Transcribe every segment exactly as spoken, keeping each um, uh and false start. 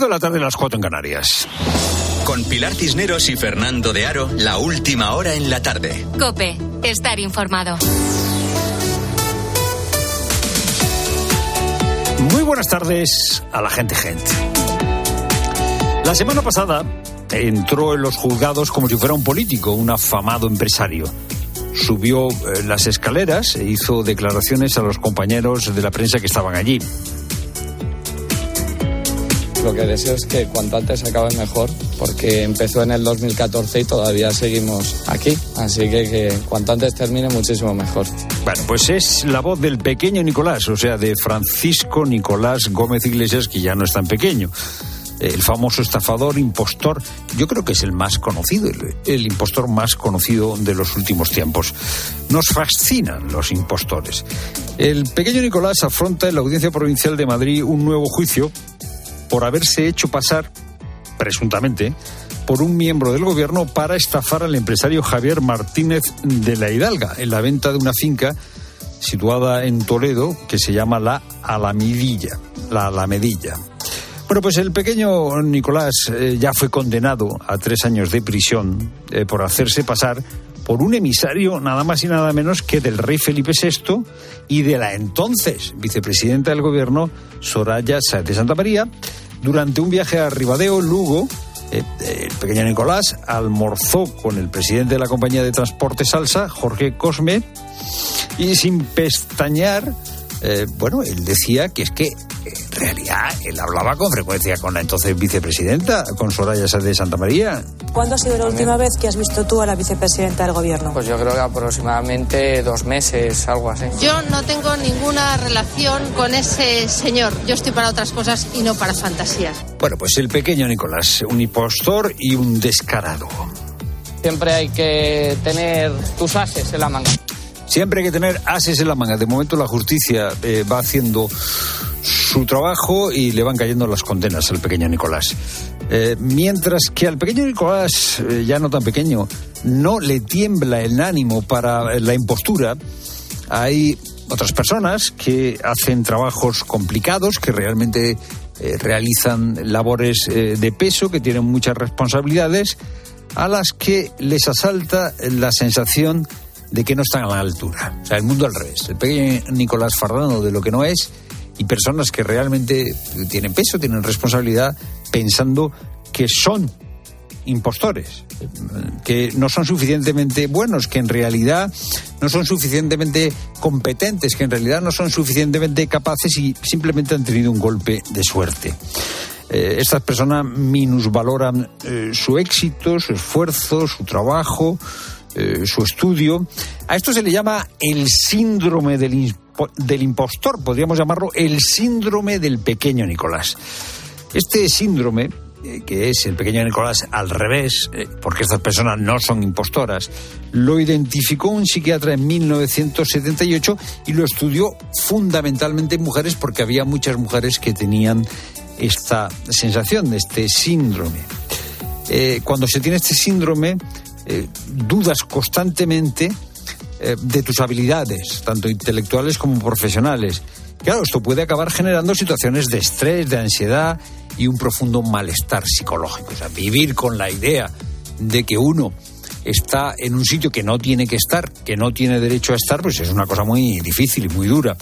cinco de la tarde, las cuatro en Canarias. Con Pilar Cisneros y Fernando de Aro, la última hora en la tarde. COPE, estar informado. Muy buenas tardes a la gente gente. La semana pasada entró en los juzgados como si fuera un político, un afamado empresario. Subió eh, las escaleras e hizo declaraciones a los compañeros de la prensa que estaban allí. Lo que deseo es que cuanto antes acabe mejor, porque empezó en el dos mil catorce y todavía seguimos aquí. Así que, que cuanto antes termine, muchísimo mejor. Bueno, pues es la voz del pequeño Nicolás, o sea, de Francisco Nicolás Gómez Iglesias, que ya no es tan pequeño. El famoso estafador, impostor, yo creo que es el más conocido, el, el impostor más conocido de los últimos tiempos. Nos fascinan los impostores. El pequeño Nicolás afronta en la Audiencia Provincial de Madrid un nuevo juicio por haberse hecho pasar, presuntamente, por un miembro del gobierno para estafar al empresario Javier Martínez de la Hidalga en la venta de una finca situada en Toledo que se llama La Alamedilla. La Alamedilla. Bueno, pues el pequeño Nicolás eh, ya fue condenado a tres años de prisión eh, por hacerse pasar por un emisario nada más y nada menos que del rey Felipe sexto y de la entonces vicepresidenta del gobierno, Soraya Sáez de Santamaría. Durante un viaje a Ribadeo, Lugo, eh, el pequeño Nicolás almorzó con el presidente de la compañía de transporte Salsa, Jorge Cosme, y sin pestañear, eh, bueno, él decía que es que en realidad él hablaba con frecuencia con la entonces vicepresidenta, con Soraya Sáez de Santamaría. ¿Cuándo ha sido la última vez que has visto tú a la vicepresidenta del gobierno? Pues yo creo que aproximadamente dos meses, algo así. Yo no tengo ninguna relación con ese señor. Yo estoy para otras cosas y no para fantasías. Bueno, pues el pequeño Nicolás, un impostor y un descarado. Siempre hay que tener tus ases en la manga. Siempre hay que tener ases en la manga. De momento la justicia eh, va haciendo su trabajo y le van cayendo las condenas al pequeño Nicolás. Eh, mientras que al pequeño Nicolás, eh, ya no tan pequeño, no le tiembla el ánimo para la impostura, hay otras personas que hacen trabajos complicados, que realmente eh, realizan labores eh, de peso, que tienen muchas responsabilidades, a las que les asalta la sensación de que no están a la altura. O sea, el mundo al revés. El pequeño Nicolás Fardano de lo que no es, y personas que realmente tienen peso, tienen responsabilidad, pensando que son impostores, que no son suficientemente buenos, que en realidad no son suficientemente competentes, que en realidad no son suficientemente capaces y simplemente han tenido un golpe de suerte. Eh, estas personas minusvaloran eh, su éxito, su esfuerzo, su trabajo, eh, su estudio. A esto se le llama el síndrome del impostor. del impostor, podríamos llamarlo el síndrome del pequeño Nicolás. Este síndrome, eh, que es el pequeño Nicolás al revés, eh, porque estas personas no son impostoras, lo identificó un psiquiatra en mil novecientos setenta y ocho y lo estudió fundamentalmente en mujeres, porque había muchas mujeres que tenían esta sensación, de este síndrome. Eh, cuando se tiene este síndrome, eh, dudas constantemente de tus habilidades, tanto intelectuales como profesionales. Claro, esto puede acabar generando situaciones de estrés, de ansiedad y un profundo malestar psicológico. O sea, vivir con la idea de que uno está en un sitio que no tiene que estar, que no tiene derecho a estar, pues es una cosa muy difícil y muy dura.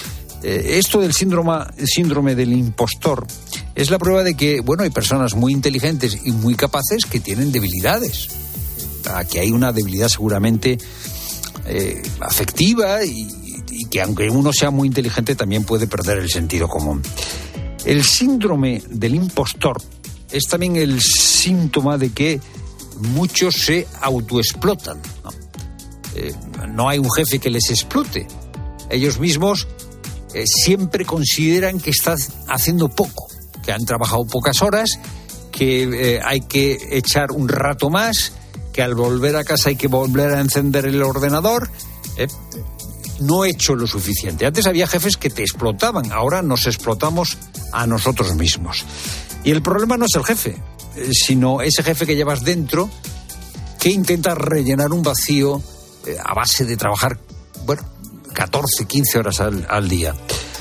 Eh, esto del síndrome, síndrome del impostor es la prueba de que, bueno, hay personas muy inteligentes y muy capaces que tienen debilidades. Aquí hay una debilidad seguramente Eh, afectiva y, y que aunque uno sea muy inteligente también puede perder el sentido común. El síndrome del impostor es también el síntoma de que muchos se autoexplotan, ¿no? Eh, no hay un jefe que les explote. Ellos mismos eh, siempre consideran que están haciendo poco, que han trabajado pocas horas, que eh, hay que echar un rato más, que al volver a casa hay que volver a encender el ordenador. Eh, no he hecho lo suficiente. Antes había jefes que te explotaban, ahora nos explotamos a nosotros mismos. Y el problema no es el jefe, eh, sino ese jefe que llevas dentro, que intenta rellenar un vacío eh, a base de trabajar, bueno, catorce, quince horas al, al día.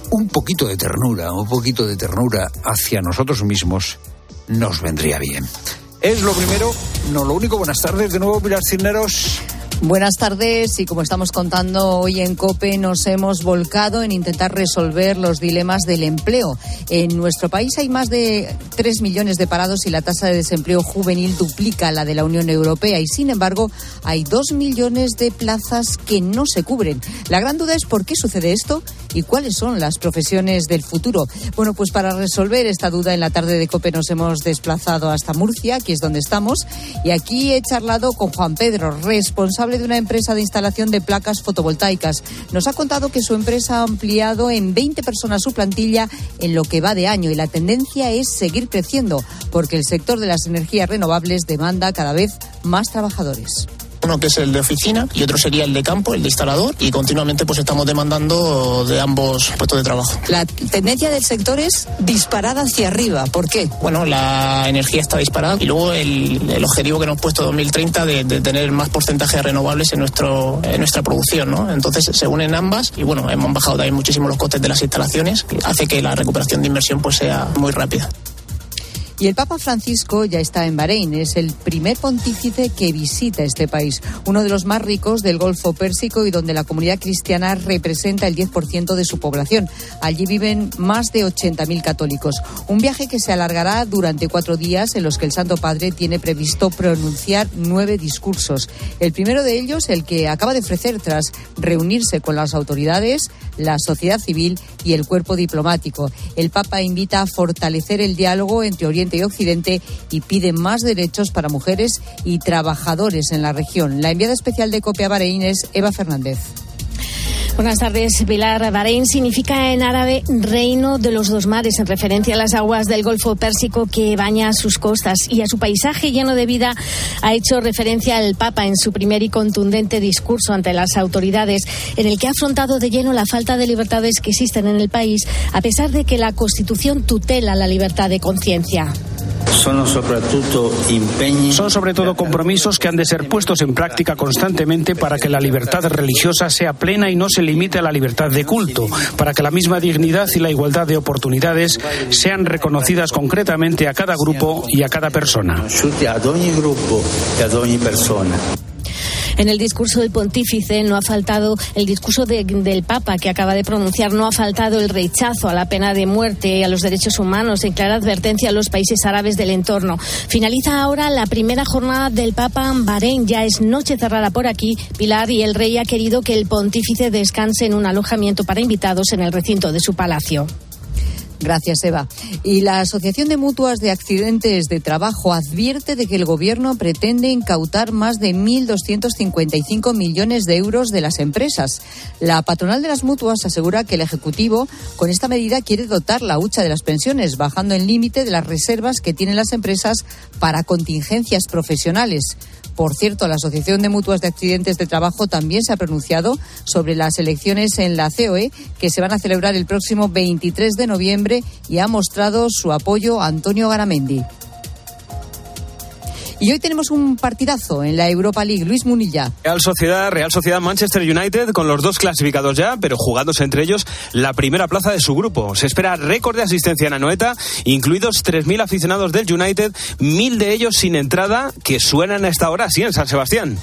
un poquito de ternura, un poquito de ternura hacia nosotros mismos nos vendría bien. Es lo primero, no lo único. Buenas tardes de nuevo, Pilar Cisneros. Buenas tardes, y como estamos contando hoy en COPE, nos hemos volcado en intentar resolver los dilemas del empleo. En nuestro país hay más de tres millones de parados y la tasa de desempleo juvenil duplica la de la Unión Europea, y sin embargo hay dos millones de plazas que no se cubren. La gran duda es por qué sucede esto y cuáles son las profesiones del futuro. Bueno, pues para resolver esta duda, en la tarde de COPE nos hemos desplazado hasta Murcia, aquí es donde estamos, y aquí he charlado con Juan Pedro, responsable de una empresa de instalación de placas fotovoltaicas. Nos ha contado que su empresa ha ampliado en veinte personas su plantilla en lo que va de año, y la tendencia es seguir creciendo porque el sector de las energías renovables demanda cada vez más trabajadores. Uno que es el de oficina y otro sería el de campo, el de instalador, y continuamente pues estamos demandando de ambos puestos de trabajo. La tendencia del sector es disparada hacia arriba. ¿Por qué? Bueno, la energía está disparada y luego el, el objetivo que nos hemos puesto dos mil treinta de, de tener más porcentaje de renovables en, nuestro, en nuestra producción, ¿no? Entonces se unen ambas y bueno, hemos bajado también muchísimo los costes de las instalaciones, que hace que la recuperación de inversión pues sea muy rápida. Y el Papa Francisco ya está en Bahrein. Es el primer pontífice que visita este país, uno de los más ricos del Golfo Pérsico y donde la comunidad cristiana representa el diez por ciento de su población. Allí viven más de ochenta mil católicos. Un viaje que se alargará durante cuatro días, en los que el Santo Padre tiene previsto pronunciar nueve discursos. El primero de ellos, el que acaba de ofrecer tras reunirse con las autoridades, la sociedad civil y el cuerpo diplomático. El Papa invita a fortalecer el diálogo entre Oriente y Occidente y pide más derechos para mujeres y trabajadores en la región. La enviada especial de COPE a Bahrein es Eva Fernández. Buenas tardes, Pilar. Bahrein significa en árabe Reino de los Dos Mares, en referencia a las aguas del Golfo Pérsico que baña sus costas, y a su paisaje lleno de vida ha hecho referencia el Papa en su primer y contundente discurso ante las autoridades, en el que ha afrontado de lleno la falta de libertades que existen en el país, a pesar de que la Constitución tutela la libertad de conciencia. Son sobre todo compromisos que han de ser puestos en práctica constantemente para que la libertad religiosa sea plena y no se limite a la libertad de culto, para que la misma dignidad y la igualdad de oportunidades sean reconocidas concretamente a cada grupo y a cada persona. En el discurso del pontífice no ha faltado, el discurso de, del Papa que acaba de pronunciar, no ha faltado el rechazo a la pena de muerte y a los derechos humanos, en clara advertencia a los países árabes del entorno. Finaliza ahora la primera jornada del Papa en Bahrein. Ya es noche cerrada por aquí, Pilar, y el rey ha querido que el pontífice descanse en un alojamiento para invitados en el recinto de su palacio. Gracias, Eva. Y la Asociación de Mutuas de Accidentes de Trabajo advierte de que el Gobierno pretende incautar más de mil doscientos cincuenta y cinco millones de euros de las empresas. La patronal de las mutuas asegura que el Ejecutivo, con esta medida, quiere dotar la hucha de las pensiones, bajando el límite de las reservas que tienen las empresas para contingencias profesionales. Por cierto, la Asociación de Mutuas de Accidentes de Trabajo también se ha pronunciado sobre las elecciones en la C O E, que se van a celebrar el próximo veintitrés de noviembre, y ha mostrado su apoyo a Antonio Garamendi. Y hoy tenemos un partidazo en la Europa League. Luis Munilla. Real Sociedad, Real Sociedad Manchester United, con los dos clasificados ya, pero jugándose entre ellos la primera plaza de su grupo. Se espera récord de asistencia en Anoeta, incluidos tres mil aficionados del United, mil de ellos sin entrada, que suenan a esta hora así en San Sebastián.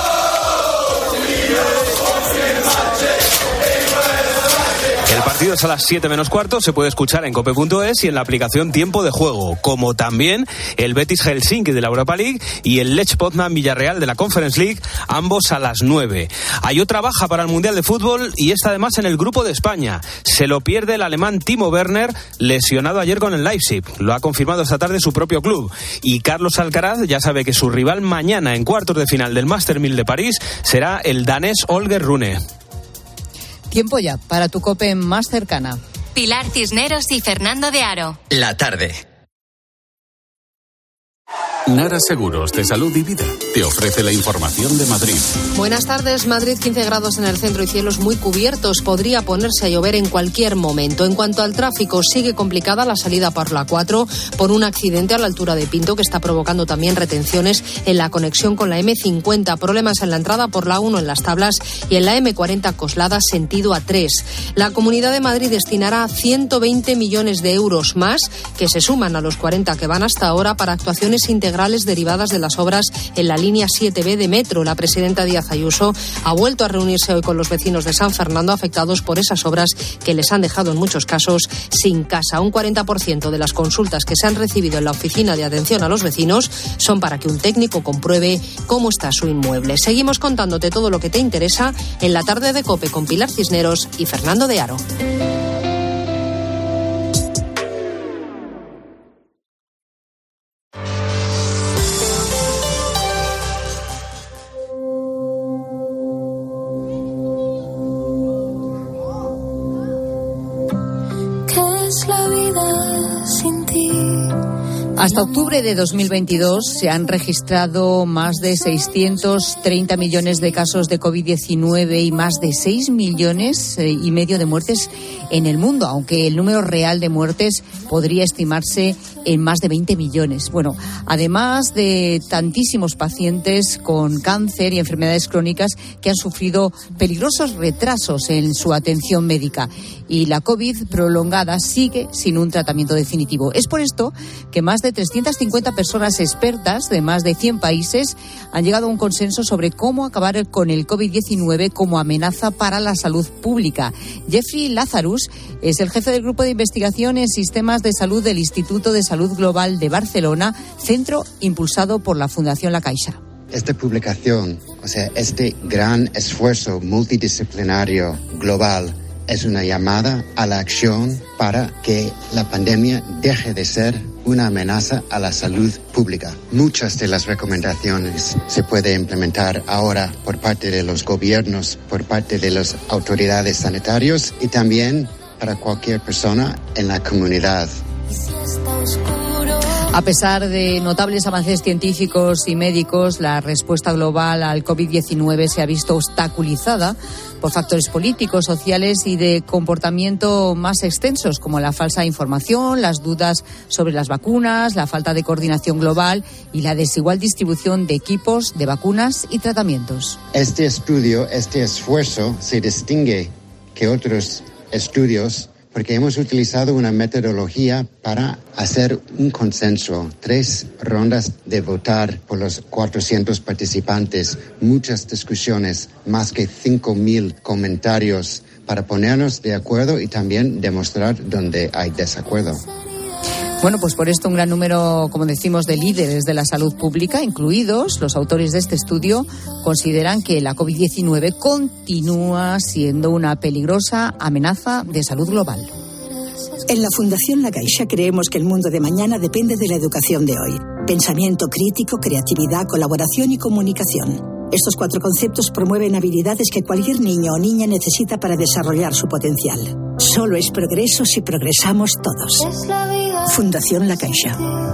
El partido es a las siete menos cuarto, se puede escuchar en cope punto es y en la aplicación Tiempo de Juego, como también el Betis Helsinki de la Europa League y el Lech Poznan Villarreal de la Conference League, ambos a las nueve. Hay otra baja para el Mundial de Fútbol, y esta además en el grupo de España. Se lo pierde el alemán Timo Werner, lesionado ayer con el Leipzig. Lo ha confirmado esta tarde su propio club. Y Carlos Alcaraz ya sabe que su rival mañana en cuartos de final del Master mil de París será el danés Holger Rune. Tiempo ya para tu COPE más cercana. Pilar Cisneros y Fernando de Aro. La tarde. Nara Seguros de Salud y Vida te ofrece la información de Madrid. Buenas tardes. Madrid, quince grados en el centro y cielos muy cubiertos. Podría ponerse a llover en cualquier momento. En cuanto al tráfico, sigue complicada la salida por la cuatro por un accidente a la altura de Pinto que está provocando también retenciones en la conexión con la eme cincuenta. Problemas en la entrada por la uno en Las Tablas y en la eme cuarenta Coslada sentido A tres. La Comunidad de Madrid destinará ciento veinte millones de euros más que se suman a los cuarenta que van hasta ahora para actuaciones integrales derivadas de las obras en la línea siete be de metro. La presidenta Díaz Ayuso ha vuelto a reunirse hoy con los vecinos de San Fernando afectados por esas obras que les han dejado en muchos casos sin casa. Un cuarenta por ciento de las consultas que se han recibido en la oficina de atención a los vecinos son para que un técnico compruebe cómo está su inmueble. Seguimos contándote todo lo que te interesa en la tarde de COPE con Pilar Cisneros y Fernando de Aro. Hasta octubre de dos mil veintidós se han registrado más de seiscientos treinta millones de casos de covid diecinueve y más de seis millones y medio de muertes en el mundo, aunque el número real de muertes podría estimarse en más de veinte millones. Bueno, además de tantísimos pacientes con cáncer y enfermedades crónicas que han sufrido peligrosos retrasos en su atención médica, y la COVID prolongada sigue sin un tratamiento definitivo. Es por esto que más de trescientas cincuenta personas expertas de más de cien países han llegado a un consenso sobre cómo acabar con el covid diecinueve como amenaza para la salud pública. Jeffrey Lazarus es el jefe del Grupo de Investigación en Sistemas de Salud del Instituto de Salud Global de Barcelona, centro impulsado por la Fundación La Caixa. Esta publicación, o sea, este gran esfuerzo multidisciplinario global, es una llamada a la acción para que la pandemia deje de ser una amenaza a la salud pública. Muchas de las recomendaciones se pueden implementar ahora por parte de los gobiernos, por parte de las autoridades sanitarias y también para cualquier persona en la comunidad. A pesar de notables avances científicos y médicos, la respuesta global al covid diecinueve se ha visto obstaculizada por factores políticos, sociales y de comportamiento más extensos, como la falsa información, las dudas sobre las vacunas, la falta de coordinación global y la desigual distribución de equipos, de vacunas y tratamientos. Este estudio, este esfuerzo se distingue que otros estudios porque hemos utilizado una metodología para hacer un consenso, tres rondas de votar por los cuatrocientos participantes, muchas discusiones, más que cinco mil comentarios para ponernos de acuerdo y también demostrar dónde hay desacuerdo. Bueno, pues por esto un gran número, como decimos, de líderes de la salud pública, incluidos los autores de este estudio, consideran que la covid diecinueve continúa siendo una peligrosa amenaza de salud global. En la Fundación La Caixa creemos que el mundo de mañana depende de la educación de hoy. Pensamiento crítico, creatividad, colaboración y comunicación. Estos cuatro conceptos promueven habilidades que cualquier niño o niña necesita para desarrollar su potencial. Solo es progreso si progresamos todos. Fundación La Caixa.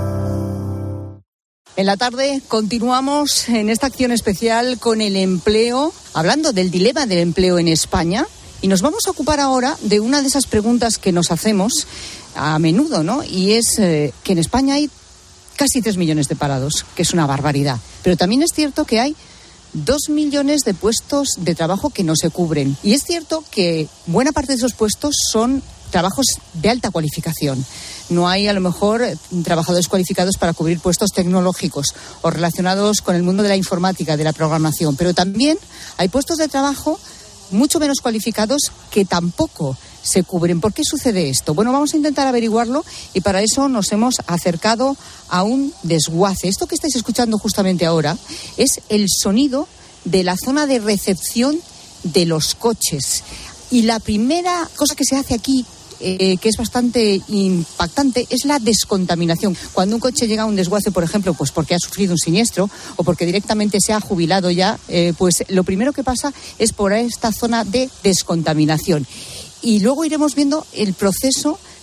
En la tarde continuamos en esta acción especial con el empleo, hablando del dilema del empleo en España, y nos vamos a ocupar ahora de una de esas preguntas que nos hacemos a menudo, ¿no? Y es eh, que en España hay casi tres millones de parados, que es una barbaridad. Pero también es cierto que hay dos millones de puestos de trabajo que no se cubren. Y es cierto que buena parte de esos puestos son trabajos de alta cualificación. No hay, a lo mejor, trabajadores cualificados para cubrir puestos tecnológicos o relacionados con el mundo de la informática, de la programación. Pero también hay puestos de trabajo mucho menos cualificados que tampoco se cubren. ¿Por qué sucede esto? Bueno, vamos a intentar averiguarlo y para eso nos hemos acercado a un desguace. Esto que estáis escuchando justamente ahora es el sonido de la zona de recepción de los coches. Y la primera cosa que se hace aquí, Eh, que es bastante impactante, es la descontaminación. Cuando un coche llega a un desguace, por ejemplo, pues porque ha sufrido un siniestro o porque directamente se ha jubilado ya, eh, pues lo primero que pasa es por esta zona de descontaminación. Y luego iremos viendo el proceso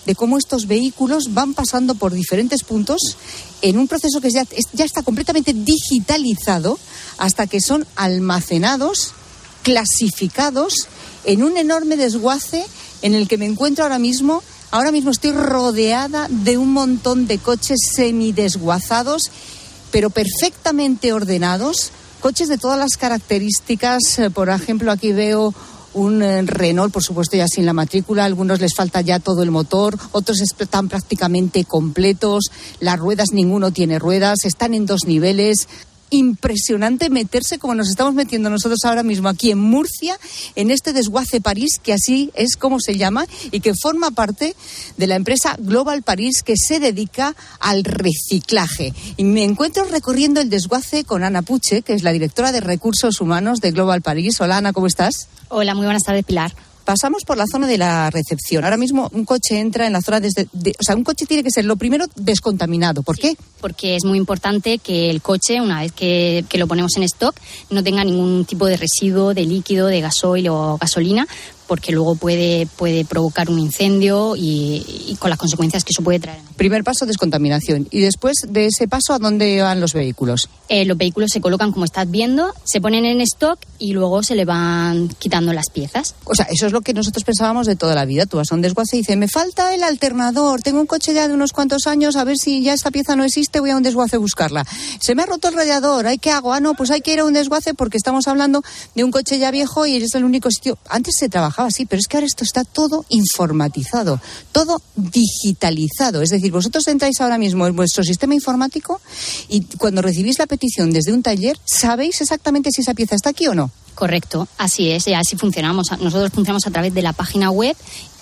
de cómo estos vehículos van pasando por diferentes puntos en un proceso que ya, ya está completamente digitalizado hasta que son almacenados, clasificados en un enorme desguace en el que me encuentro ahora mismo. Ahora mismo estoy rodeada de un montón de coches semidesguazados, pero perfectamente ordenados, coches de todas las características. Por ejemplo, aquí veo un Renault, por supuesto ya sin la matrícula, a algunos les falta ya todo el motor, otros están prácticamente completos, las ruedas, ninguno tiene ruedas, están en dos niveles. Impresionante meterse como nos estamos metiendo nosotros ahora mismo aquí en Murcia, en este desguace París, que así es como se llama y que forma parte de la empresa Global París, que se dedica al reciclaje. Y me encuentro recorriendo el desguace con Ana Puche, que es la directora de Recursos Humanos de Global París. Hola, Ana, ¿cómo estás? Hola, muy buenas tardes, Pilar. Pasamos por la zona de la recepción. Ahora mismo un coche entra en la zona desde... De, o sea, un coche tiene que ser lo primero descontaminado. ¿Por qué? Porque es muy importante que el coche, una vez que, que lo ponemos en stock, no tenga ningún tipo de residuo, de líquido, de gasoil o gasolina, porque luego puede, puede provocar un incendio y, y con las consecuencias que eso puede traer. Primer paso, descontaminación. Y después de ese paso, ¿a dónde van los vehículos? Eh, los vehículos se colocan como estás viendo, se ponen en stock y luego se le van quitando las piezas. O sea, eso es lo que nosotros pensábamos de toda la vida. Tú vas a un desguace y dices, me falta el alternador, tengo un coche ya de unos cuantos años, a ver si ya esta pieza no existe, voy a un desguace a buscarla. Se me ha roto el radiador, ¿ay, qué hago? Ah, no, pues hay que ir a un desguace porque estamos hablando de un coche ya viejo y es el único sitio. Antes se trabajaba así, pero es que ahora esto está todo informatizado, todo digitalizado. Es decir, vosotros entráis ahora mismo en vuestro sistema informático y cuando recibís la petición desde un taller, ¿sabéis exactamente si esa pieza está aquí o no? Correcto, así es, y así funcionamos. Nosotros funcionamos a través de la página web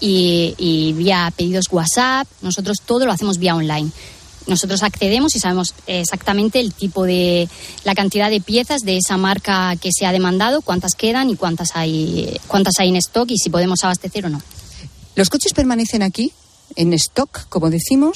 y, y vía pedidos WhatsApp. Nosotros todo lo hacemos vía online. Nosotros accedemos y sabemos exactamente el tipo de, la cantidad de piezas de esa marca que se ha demandado, cuántas quedan y cuántas hay, cuántas hay en stock y si podemos abastecer o no. Los coches permanecen aquí, en stock, como decimos,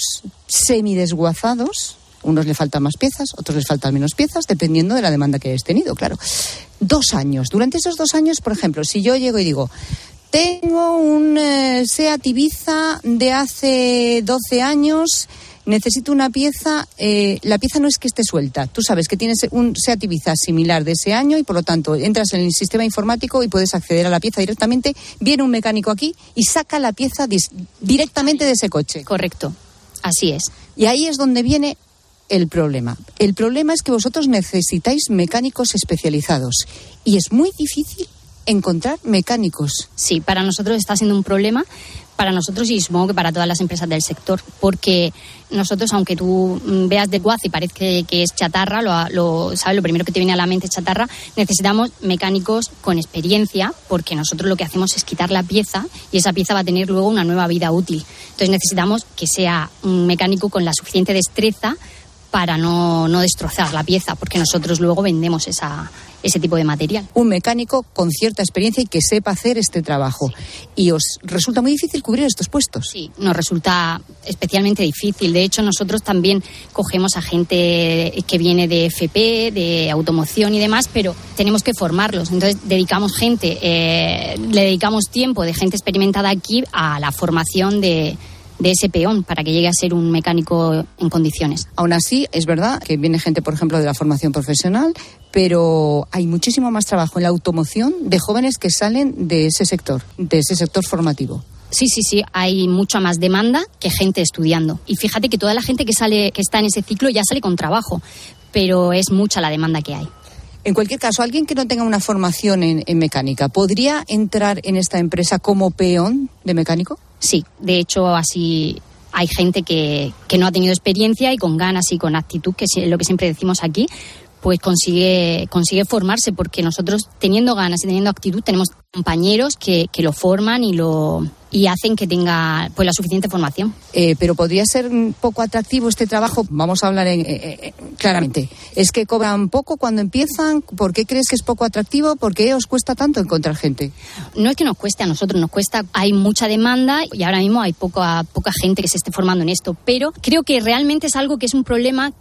semidesguazados. Unos le faltan más piezas, otros les faltan menos piezas, dependiendo de la demanda que hayas tenido, claro. Dos años. Durante esos dos años, por ejemplo, si yo llego y digo, tengo un eh, Seat Ibiza de hace doce años, necesito una pieza, eh, la pieza no es que esté suelta. Tú sabes que tienes un Seat Ibiza similar de ese año y, por lo tanto, entras en el sistema informático y puedes acceder a la pieza directamente. Viene un mecánico aquí y saca la pieza dis- directamente de ese coche. Correcto, así es. Y ahí es donde viene el problema. El problema es que vosotros necesitáis mecánicos especializados y es muy difícil encontrar mecánicos. Sí, para nosotros está siendo un problema, para nosotros y supongo que para todas las empresas del sector, porque nosotros, aunque tú veas desguace y parece que, que es chatarra, lo, lo, ¿sabes? Lo primero que te viene a la mente es chatarra, necesitamos mecánicos con experiencia, porque nosotros lo que hacemos es quitar la pieza y esa pieza va a tener luego una nueva vida útil. Entonces necesitamos que sea un mecánico con la suficiente destreza para no, no destrozar la pieza, porque nosotros luego vendemos esa, ese tipo de material. Un mecánico con cierta experiencia y que sepa hacer este trabajo. Sí. ¿Y os resulta muy difícil cubrir estos puestos? Sí, nos resulta especialmente difícil. De hecho, nosotros también cogemos a gente que viene de F P, de automoción y demás, pero tenemos que formarlos. Entonces, dedicamos gente, eh, le dedicamos tiempo de gente experimentada aquí a la formación de... de ese peón para que llegue a ser un mecánico en condiciones. Aún así, es verdad que viene gente, por ejemplo, de la formación profesional, pero hay muchísimo más trabajo en la automoción de jóvenes que salen de ese sector, de ese sector formativo. Sí, sí, sí, hay mucha más demanda que gente estudiando. Y fíjate que toda la gente que sale, que está en ese ciclo ya sale con trabajo, pero es mucha la demanda que hay. En cualquier caso, alguien que no tenga una formación en, en mecánica, ¿podría entrar en esta empresa como peón de mecánico? Sí, de hecho, así hay gente que, que no ha tenido experiencia y con ganas y con actitud, que es lo que siempre decimos aquí, pues consigue, consigue formarse, porque nosotros, teniendo ganas y teniendo actitud, tenemos compañeros que, que lo forman y lo y hacen que tenga pues la suficiente formación. Eh, pero podría ser un poco atractivo este trabajo. Vamos a hablar en, eh, eh, claramente. ¿Es que cobran poco cuando empiezan? ¿Por qué crees que es poco atractivo? ¿Por qué os cuesta tanto encontrar gente? No es que nos cueste a nosotros, nos cuesta. Hay mucha demanda y ahora mismo hay poca, poca gente que se esté formando en esto. Pero creo que realmente es algo que es un problema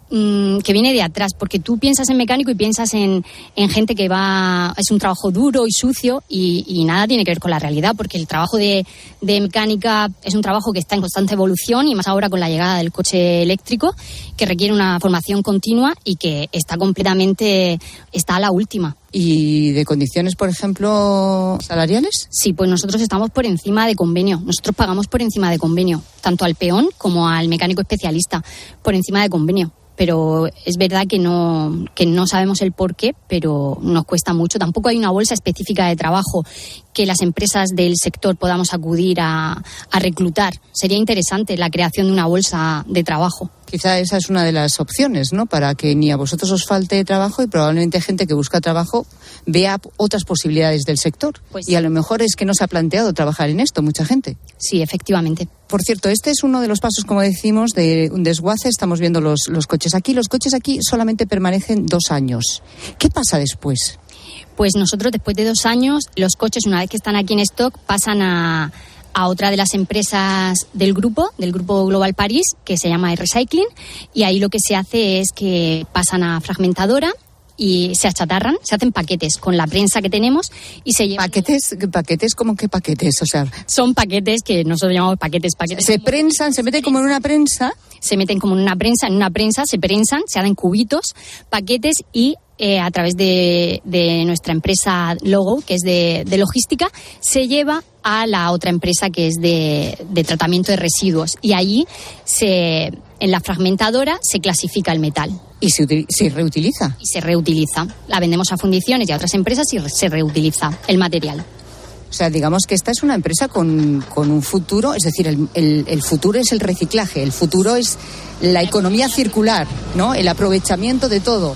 mmm, que viene de atrás, porque tú piensas en mecánico y piensas en, en gente que va, es un trabajo duro y sucio y, y nada tiene que ver con la realidad, porque el trabajo de, de mecánica es un trabajo que está en constante evolución y más ahora con la llegada del coche eléctrico, que requiere una formación continua y que está completamente, está a la última. ¿Y de condiciones, por ejemplo, salariales? Sí, pues nosotros estamos por encima de convenio. Nosotros pagamos por encima de convenio, tanto al peón como al mecánico especialista, por encima de convenio. Pero es verdad que no, que no sabemos el por qué, pero nos cuesta mucho. Tampoco hay una bolsa específica de trabajo que las empresas del sector podamos acudir a, a reclutar. Sería interesante la creación de una bolsa de trabajo. Quizá esa es una de las opciones, ¿no? Para que ni a vosotros os falte trabajo y probablemente gente que busca trabajo vea otras posibilidades del sector. Pues, y a lo mejor es que no se ha planteado trabajar en esto, mucha gente. Sí, efectivamente. Por cierto, este es uno de los pasos, como decimos, de un desguace. Estamos viendo los, los coches aquí. Los coches aquí solamente permanecen dos años. ¿Qué pasa después? Pues nosotros, después de dos años, los coches, una vez que están aquí en stock, pasan a... a otra de las empresas del grupo, del grupo Global París, que se llama Recycling, y ahí lo que se hace es que pasan a fragmentadora y se achatarran, se hacen paquetes con la prensa que tenemos y se llevan... ¿Paquetes? ¿Paquetes? ¿Cómo que paquetes? O sea... Son paquetes que nosotros llamamos paquetes, paquetes. Se prensan, se meten como en una prensa... Se meten como en una prensa, en una prensa, se prensan, se hacen cubitos, paquetes y... Eh, a través de, de nuestra empresa Logo, que es de, de logística, se lleva a la otra empresa que es de, de tratamiento de residuos. Y allí, se, en la fragmentadora, se clasifica el metal. ¿Y se, util- se reutiliza? Y se reutiliza. La vendemos a fundiciones y a otras empresas y se reutiliza el material. O sea, digamos que esta es una empresa con, con un futuro, es decir, el, el, el futuro es el reciclaje, el futuro es la economía circular, ¿no? El aprovechamiento de todo.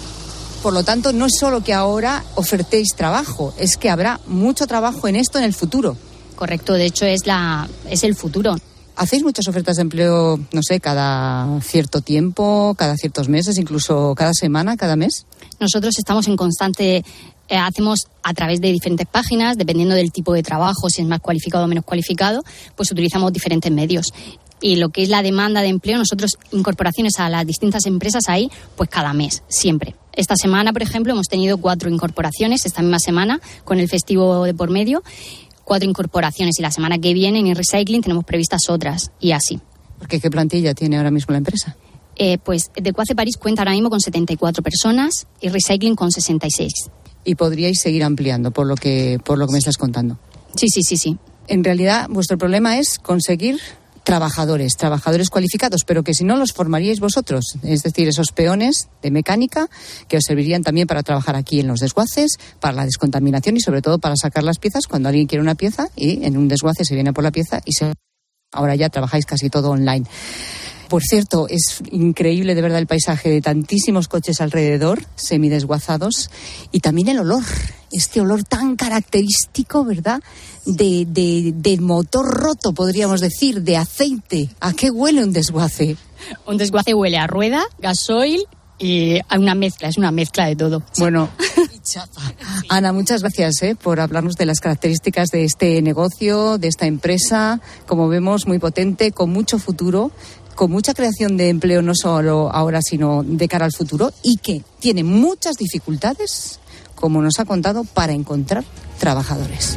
Por lo tanto, no es solo que ahora ofertéis trabajo, es que habrá mucho trabajo en esto en el futuro. Correcto, de hecho es la es el futuro. ¿Hacéis muchas ofertas de empleo, no sé, cada cierto tiempo, cada ciertos meses, incluso cada semana, cada mes? Nosotros estamos en constante... Eh, hacemos a través de diferentes páginas, dependiendo del tipo de trabajo, si es más cualificado o menos cualificado, pues utilizamos diferentes medios. Y lo que es la demanda de empleo, nosotros incorporaciones a las distintas empresas hay pues cada mes, siempre. Esta semana, por ejemplo, hemos tenido cuatro incorporaciones, esta misma semana, con el festivo de por medio, cuatro incorporaciones. Y la semana que viene en Recycling tenemos previstas otras, y así. ¿Porque qué plantilla tiene ahora mismo la empresa? Eh, pues Desguace París cuenta ahora mismo con setenta y cuatro personas y Recycling con sesenta y seis. Y podríais seguir ampliando, por lo que, por lo que me estás contando. Sí, sí, sí, sí. En realidad, vuestro problema es conseguir trabajadores, trabajadores cualificados, pero que si no los formaríais vosotros, es decir, esos peones de mecánica que os servirían también para trabajar aquí en los desguaces, para la descontaminación y sobre todo para sacar las piezas cuando alguien quiere una pieza y en un desguace se viene por la pieza y se... ahora ya trabajáis casi todo online. Por cierto, es increíble de verdad el paisaje de tantísimos coches alrededor, semidesguazados, y también el olor, este olor tan característico, ¿verdad?, de, de, de motor roto, podríamos decir, de aceite. ¿A qué huele un desguace? Un desguace huele a rueda, gasoil y a una mezcla, es una mezcla de todo. Bueno, Ana, muchas gracias ¿eh? por hablarnos de las características de este negocio, de esta empresa, como vemos, muy potente, con mucho futuro, con mucha creación de empleo, no solo ahora, sino de cara al futuro, y que tiene muchas dificultades, como nos ha contado, para encontrar trabajadores.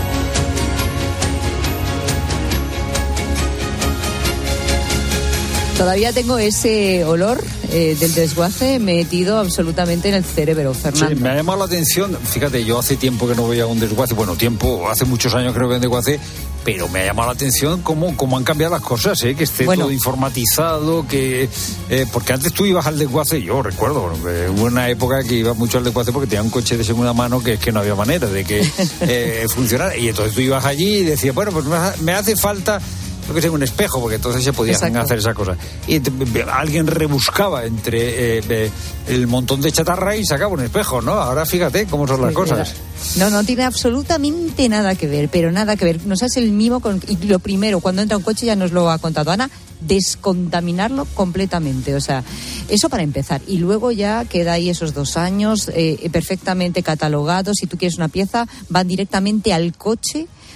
Todavía tengo ese olor eh, del desguace metido absolutamente en el cerebro, Fernando. Sí, me ha llamado la atención, fíjate, yo hace tiempo que no veía un desguace, bueno, tiempo, hace muchos años que no veo un desguace, pero me ha llamado la atención cómo, cómo han cambiado las cosas, ¿eh? Que esté bueno. todo informatizado, que eh, porque antes tú ibas al desguace, yo recuerdo, eh, hubo una época que iba mucho al desguace porque tenía un coche de segunda mano que es que no había manera de que eh, funcionara, y entonces tú ibas allí y decías, bueno, pues me hace falta... lo que sea un espejo, porque entonces se podía Exacto. hacer esa cosa. Y te, alguien rebuscaba entre eh, el montón de chatarra y sacaba un espejo, ¿no? Ahora fíjate cómo son las sí, cosas. No, no tiene absolutamente nada que ver, pero nada que ver. Nos hace el mimo con, y lo primero, cuando entra un coche, ya nos lo ha contado Ana, descontaminarlo completamente. O sea, eso para empezar. Y luego ya queda ahí esos dos años eh, perfectamente catalogados. Si tú quieres una pieza, van directamente al coche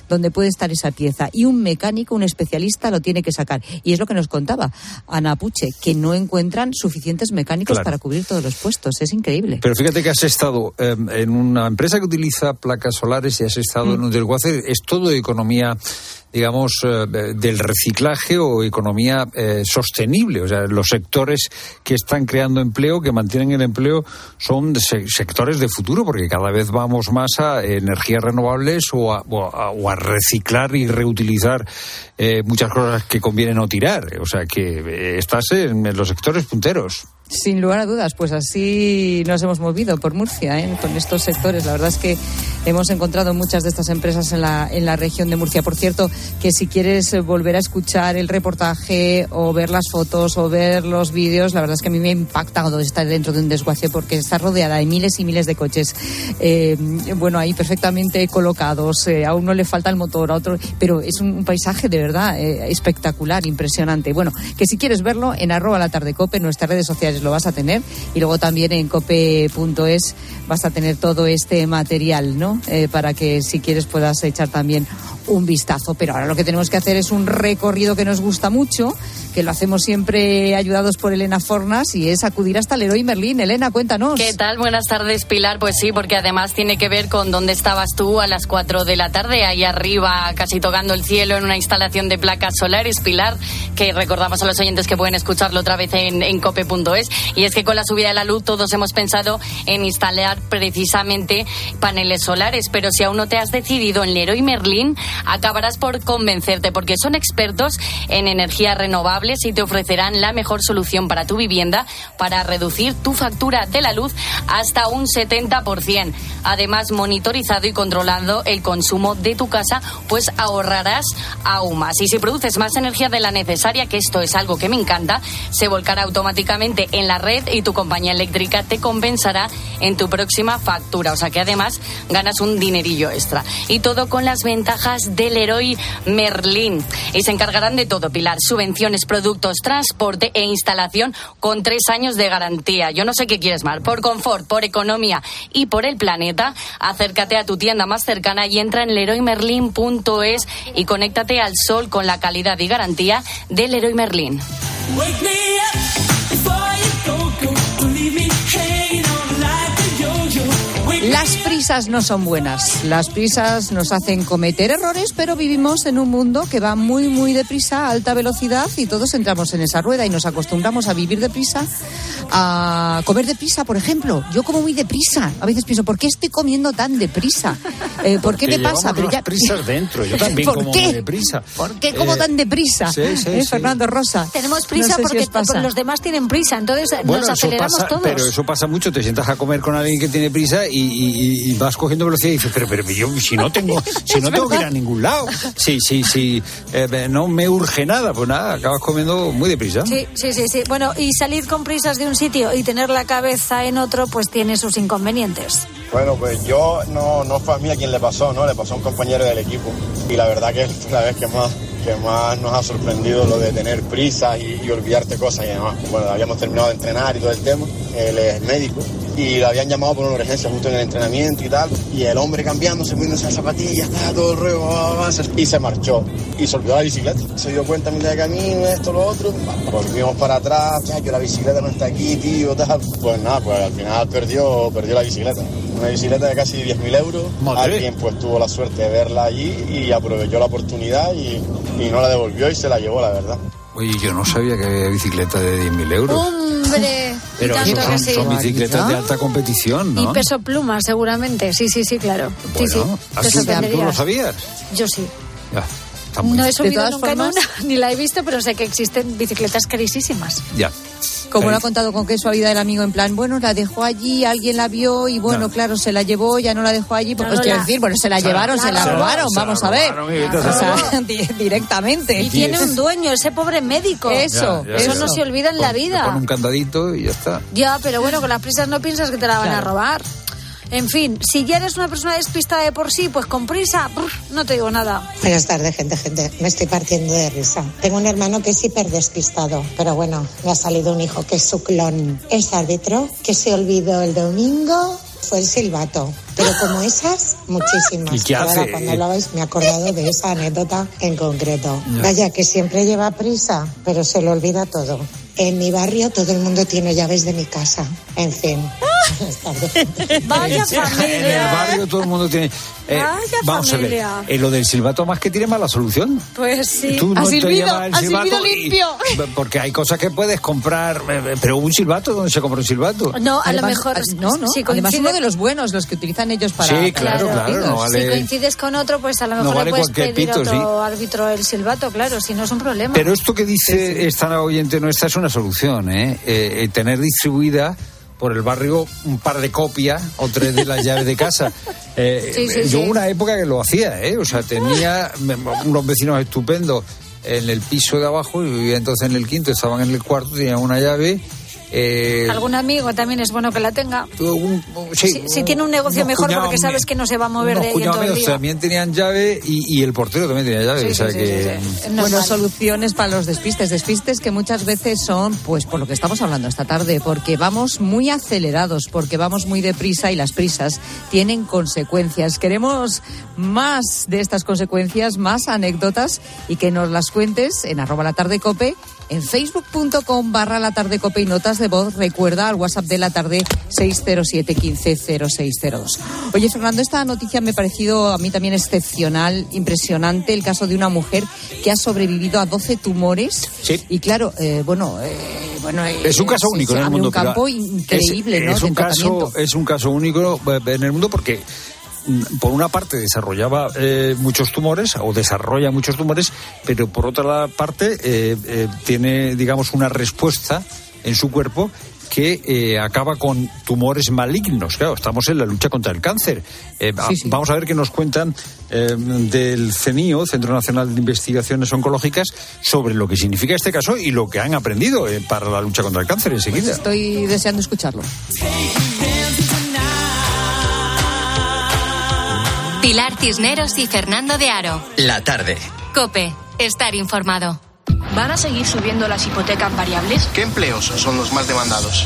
donde puede estar esa pieza. Y un mecánico, un especialista, lo tiene que sacar. Y es lo que nos contaba Ana Puche, que no encuentran suficientes mecánicos claro. para cubrir todos los puestos. Es increíble. Pero fíjate que has estado eh, en una empresa que utiliza placas solares y has estado mm. en un desguace. Es todo economía, digamos, eh, del reciclaje o economía eh, sostenible. O sea, los sectores que están creando empleo, que mantienen el empleo, son se- sectores de futuro, porque cada vez vamos más a energías renovables o a, o a, o a reciclar y reutilizar eh, muchas cosas que conviene no tirar. O sea, que eh, estás en, en los sectores punteros. Sin lugar a dudas, pues así nos hemos movido por Murcia, ¿eh? Con estos sectores. La verdad es que hemos encontrado muchas de estas empresas en la, en la región de Murcia. Por cierto, que si quieres volver a escuchar el reportaje o ver las fotos o ver los vídeos, la verdad es que a mí me ha impactado estar dentro de un desguace porque está rodeada de miles y miles de coches, eh, bueno, ahí perfectamente colocados. Eh, a uno le falta el motor, a otro, pero es un, un paisaje de verdad eh, espectacular, impresionante. Bueno, que si quieres verlo, en arroba la tarde cope, en nuestras redes sociales lo vas a tener, y luego también en cope punto es vas a tener todo este material, ¿no? Eh, para que si quieres puedas echar también un vistazo. Pero ahora lo que tenemos que hacer es un recorrido que nos gusta mucho, que lo hacemos siempre ayudados por Elena Fornas, y es acudir hasta Leroy Merlin. Elena, cuéntanos. ¿Qué tal? Buenas tardes, Pilar. Pues sí, porque además tiene que ver con dónde estabas tú a las cuatro de la tarde, ahí arriba, casi tocando el cielo, en una instalación de placas solares, Pilar, que recordamos a los oyentes que pueden escucharlo otra vez en, en cope punto es. Y es que con la subida de la luz todos hemos pensado en instalar precisamente paneles solares, pero si aún no te has decidido, en Leroy Merlin acabarás por convencerte, porque son expertos en energías renovables y te ofrecerán la mejor solución para tu vivienda para reducir tu factura de la luz hasta un setenta por ciento. Además, monitorizado y controlando el consumo de tu casa, pues ahorrarás aún más. Y si produces más energía de la necesaria, que esto es algo que me encanta, se volcará automáticamente en la red y tu compañía eléctrica te compensará en tu próxima factura. O sea que además ganas un dinerillo extra. Y todo con las ventajas del Leroy Merlin. Y se encargarán de todo, Pilar. Subvenciones, productos, transporte e instalación con tres años de garantía. Yo no sé qué quieres más. Por confort, por economía y por el planeta, acércate a tu tienda más cercana y entra en leroy merlin punto es y conéctate al sol con la calidad y garantía de Leroy Merlin. Las prisas no son buenas. Las prisas nos hacen cometer errores, pero vivimos en un mundo que va muy, muy deprisa, a alta velocidad, y todos entramos en esa rueda y nos acostumbramos a vivir deprisa, a comer deprisa, por ejemplo. Yo como muy deprisa. A veces pienso, ¿por qué estoy comiendo tan deprisa? Eh, ¿Por qué me pasa? Pero ya... prisas dentro. Yo también como muy deprisa. ¿Por qué como eh... tan deprisa? Sí, sí, ¿Eh, sí. Fernando Rosa? Tenemos prisa no sé porque si los demás tienen prisa, entonces bueno, nos aceleramos pasa, todos. Pero eso pasa mucho. Te sientas a comer con alguien que tiene prisa y, y, y vas cogiendo velocidad y dices, pero, pero yo si no tengo, si no tengo que ir a ningún lado, sí, sí, sí, eh, no me urge nada, pues nada, acabas comiendo muy deprisa. Sí, sí, sí, sí. Bueno, y salir con prisas de un sitio y tener la cabeza en otro, pues tiene sus inconvenientes. Bueno, pues yo no, no fue a mí a quien le pasó, ¿no? Le pasó a un compañero del equipo. Y la verdad que es la vez que más, que más nos ha sorprendido lo de tener prisa y, y olvidarte cosas y demás. Bueno, habíamos terminado de entrenar y todo el tema. Él es médico y lo habían llamado por una urgencia justo en el entrenamiento y tal. Y el hombre cambiándose, poniéndose las zapatillas, todo el ruego, y se marchó. Y se olvidó la bicicleta. Se dio cuenta a mitad de camino, esto, lo otro. Volvimos para atrás, ya que la bicicleta no está aquí, tío, tal. Pues nada, pues al final perdió, perdió la bicicleta. Una bicicleta de casi diez mil euros. Madre. Alguien pues tuvo la suerte de verla allí y aprovechó la oportunidad y, y no la devolvió y se la llevó, la verdad. Oye, yo no sabía que había bicicleta de diez mil euros. ¡Hombre! Pero eso son, sí. son bicicletas de alta competición, ¿no? Y peso pluma, seguramente. Sí, sí, sí, claro. Bueno, sí, sí. ¿tú lo sabías? Yo sí. Ya. No he subido nunca en una, ni la he visto, pero sé que existen bicicletas carísimas. Ya. Como Ahí. Lo ha contado con qué suavidad el amigo, en plan, bueno, la dejó allí, alguien la vio y bueno, no. claro, se la llevó, ya no la dejó allí, porque no, no quiero la... decir, bueno, se la llevaron, claro. se la robaron, se vamos la a ver. Claro. O sea, directamente. Y tiene un dueño, ese pobre médico. Eso, ya, ya, eso, eso no se olvida en pon, la vida. Pon un candadito y ya está. Ya, pero bueno, con las prisas no piensas que te la van claro. a robar. En fin, si ya eres una persona despistada de por sí, pues con prisa, no te digo nada. Buenas tardes, gente, gente. Me estoy partiendo de risa. Tengo un hermano que es hiper despistado, pero bueno, me ha salido un hijo que es su clon. Es árbitro, que se olvidó el domingo, fue el silbato. Pero como esas, muchísimas. ¿Y qué Ahora, hace? cuando hablabais, me he acordado de esa anécdota en concreto. Ya. Vaya, que siempre lleva prisa, pero se le olvida todo. En mi barrio todo el mundo tiene llaves de mi casa. En fin. Vaya En el familia. barrio todo el mundo tiene... Eh, Vaya vamos familia. a ver, eh, lo del silbato más que tiene mala solución. Pues sí. Tú no Ha te silbido, llevas el ha silbato silbido y- limpio. Porque hay cosas que puedes comprar, eh, pero un silbato, ¿dónde se compra un silbato? No, a lo Además, mejor. no, no. Si Además, coincide- uno de los buenos, los que utilizan ellos para... Sí, claro, para claro, los no partidos. vale. Si coincides con otro, pues a lo No mejor vale le puedes cualquier pedir pito, otro sí. árbitro el silbato, claro, si no es un problema. Pero esto que dice esta oyente nuestra es una solución, ¿eh? Eh, eh, tener distribuida por el barrio un par de copias o tres de las llaves de casa. Eh, Sí, sí, yo sí. una época que lo hacía, ¿eh? O sea, tenía me- unos vecinos estupendos en el piso de abajo y vivía entonces en el quinto, estaban en el cuarto, tenían una llave. Eh, Algún amigo también es bueno que la tenga. un- sí, si, si tiene un negocio unos mejor cuñados porque sabes míos- que no se va a mover unos de ahí en cuñados todo el míos día. también tenían llave y, y el portero también tenía llave. Sí, o sea sí, sí, que... sí, sí. Es Bueno, normal. soluciones para los despistes. Despistes que muchas veces son, pues, por lo que estamos hablando esta tarde, porque vamos muy acelerados, porque vamos muy deprisa y las prisas tienen consecuencias. Queremos más de estas consecuencias, más anécdotas y que nos las cuentes en arroba la tarde cope, en facebook.com barra la tarde cope y notas de voz. Recuerda al WhatsApp de la tarde seis cero siete uno cinco cero seis cero dos. Oye, Fernando, esta noticia me ha parecido a mí también excepcional, impresionante, el caso de una mujer que ha sobrevivido a doce tumores. Sí. Y claro, eh, bueno, eh, bueno eh, Es un caso se- único se en el abre mundo. un campo pero increíble, es, ¿no? Es de un, caso, tratamiento. es un caso único eh, en el mundo porque, mm, por una parte, desarrollaba eh, muchos tumores o desarrolla muchos tumores, pero por otra parte, eh, eh, tiene, digamos, una respuesta en su cuerpo que eh, acaba con tumores malignos. Claro, estamos en la lucha contra el cáncer. Eh, Sí, sí. Vamos a ver qué nos cuentan eh, del CENIO, Centro Nacional de Investigaciones Oncológicas, sobre lo que significa este caso y lo que han aprendido eh, para la lucha contra el cáncer enseguida. Estoy deseando escucharlo. Pilar Cisneros y Fernando de Aro. La tarde. Cope, estar informado. ¿Van a seguir subiendo las hipotecas variables? ¿Qué empleos son los más demandados?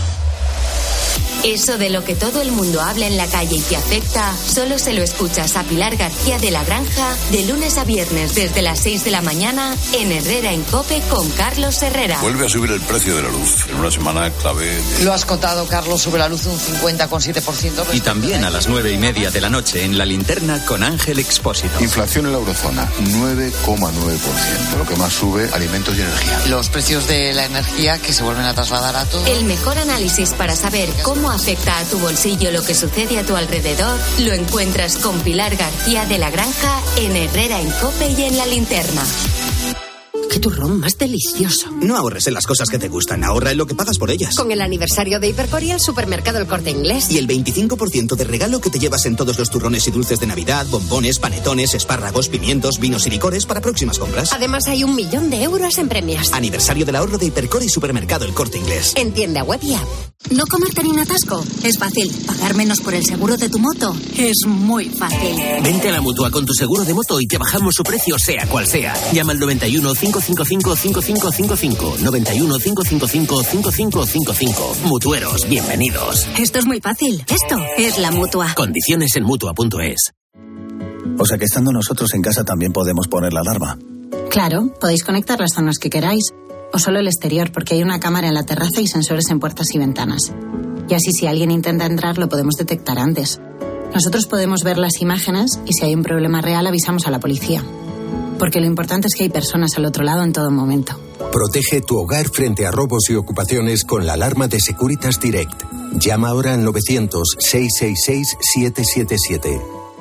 Eso de lo que todo el mundo habla en la calle y te afecta, solo se lo escuchas a Pilar García de la Granja de lunes a viernes desde las seis de la mañana en Herrera en Cope con Carlos Herrera. Vuelve a subir el precio de la luz en una semana clave. De... Lo has contado, Carlos, sobre la luz un cincuenta coma siete por ciento. Y también a las nueve y media de la noche en La Linterna con Ángel Expósito. Inflación en la eurozona, nueve coma nueve por ciento. Lo que más sube, alimentos y energía. Los precios de la energía que se vuelven a trasladar a todo. El mejor análisis para saber cómo afecta a tu bolsillo lo que sucede a tu alrededor lo encuentras con Pilar García de la Granja en Herrera en Cope y en La Linterna. ¡Qué turrón más delicioso! No ahorres en las cosas que te gustan, ahorra en lo que pagas por ellas. Con el aniversario de Hipercor y el supermercado El Corte Inglés. Y el veinticinco por ciento de regalo que te llevas en todos los turrones y dulces de Navidad, bombones, panetones, espárragos, pimientos, vinos y licores para próximas compras. Además hay un millón de euros en premios. Aniversario del ahorro de Hipercor y supermercado El Corte Inglés. En tienda web y app. No comerte ni un atasco. Es fácil. Pagar menos por el seguro de tu moto. Es muy fácil. Vente a la Mutua con tu seguro de moto y te bajamos su precio sea cual sea. Llama al noventa y uno, cinco cinco cinco, cinco cinco cinco cinco. noventa y uno, cinco cinco cinco, cinco cinco cinco cinco. Mutueros, bienvenidos. Esto es muy fácil. Esto es la Mutua. Condiciones en Mutua punto es. O sea que estando nosotros en casa también podemos poner la alarma. Claro, podéis conectar las zonas que queráis. O solo el exterior, porque hay una cámara en la terraza y sensores en puertas y ventanas. Y así si alguien intenta entrar lo podemos detectar antes. Nosotros podemos ver las imágenes y si hay un problema real avisamos a la policía. Porque lo importante es que hay personas al otro lado en todo momento. Protege tu hogar frente a robos y ocupaciones con la alarma de Securitas Direct. Llama ahora al novecientos, seiscientos sesenta y seis, setecientos setenta y siete.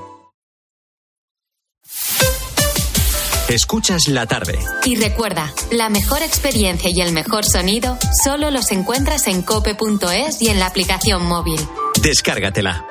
Escuchas La Tarde. Y recuerda, la mejor experiencia y el mejor sonido solo los encuentras en cope punto es y en la aplicación móvil. Descárgatela.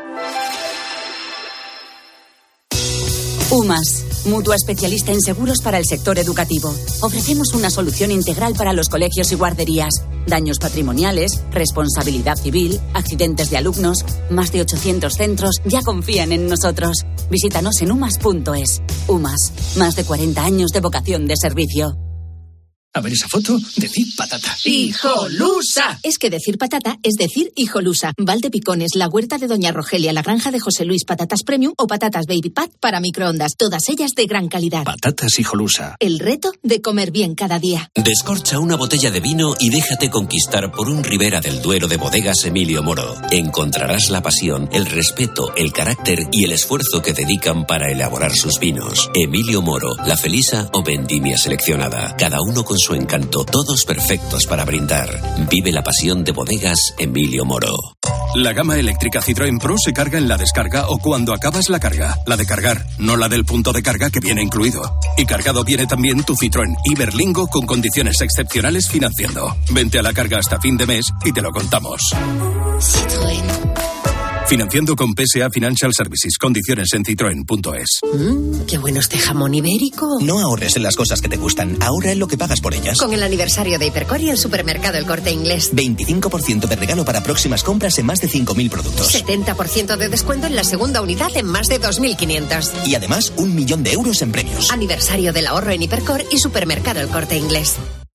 UMAS, mutua especialista en seguros para el sector educativo. Ofrecemos una solución integral para los colegios y guarderías. Daños patrimoniales, responsabilidad civil, accidentes de alumnos. Más de ochocientos centros ya confían en nosotros. Visítanos en umas punto es. UMAS, más de cuarenta años de vocación de servicio. A ver esa foto, decir patata. ¡Hijolusa! Es que decir patata es decir hijolusa. Valdepicones, la huerta de Doña Rogelia, la granja de José Luis, patatas premium o patatas baby pat para microondas. Todas ellas de gran calidad. Patatas hijolusa. El reto de comer bien cada día. Descorcha una botella de vino y déjate conquistar por un Ribera del Duero de Bodegas Emilio Moro. Encontrarás la pasión, el respeto, el carácter y el esfuerzo que dedican para elaborar sus vinos. Emilio Moro, La Felisa o Vendimia Seleccionada. Cada uno con su encanto, todos perfectos para brindar. Vive la pasión de Bodegas Emilio Moro. La gama eléctrica Citroën Pro se carga en la descarga o cuando acabas la carga. La de cargar, no la del punto de carga que viene incluido. Y cargado viene también tu Citroën Iberlingo con condiciones excepcionales financiando. Vente a la carga hasta fin de mes y te lo contamos. Citroën. Financiando con P S A Financial Services. Condiciones en citroen punto es. Mmm, qué bueno este jamón ibérico. No ahorres en las cosas que te gustan, ahorra en lo que pagas por ellas. Con el aniversario de Hipercor y el supermercado El Corte Inglés. veinticinco por ciento de regalo para próximas compras en más de cinco mil productos. setenta por ciento de descuento en la segunda unidad en más de dos mil quinientos. Y además, un millón de euros en premios. Aniversario del ahorro en Hipercor y supermercado El Corte Inglés.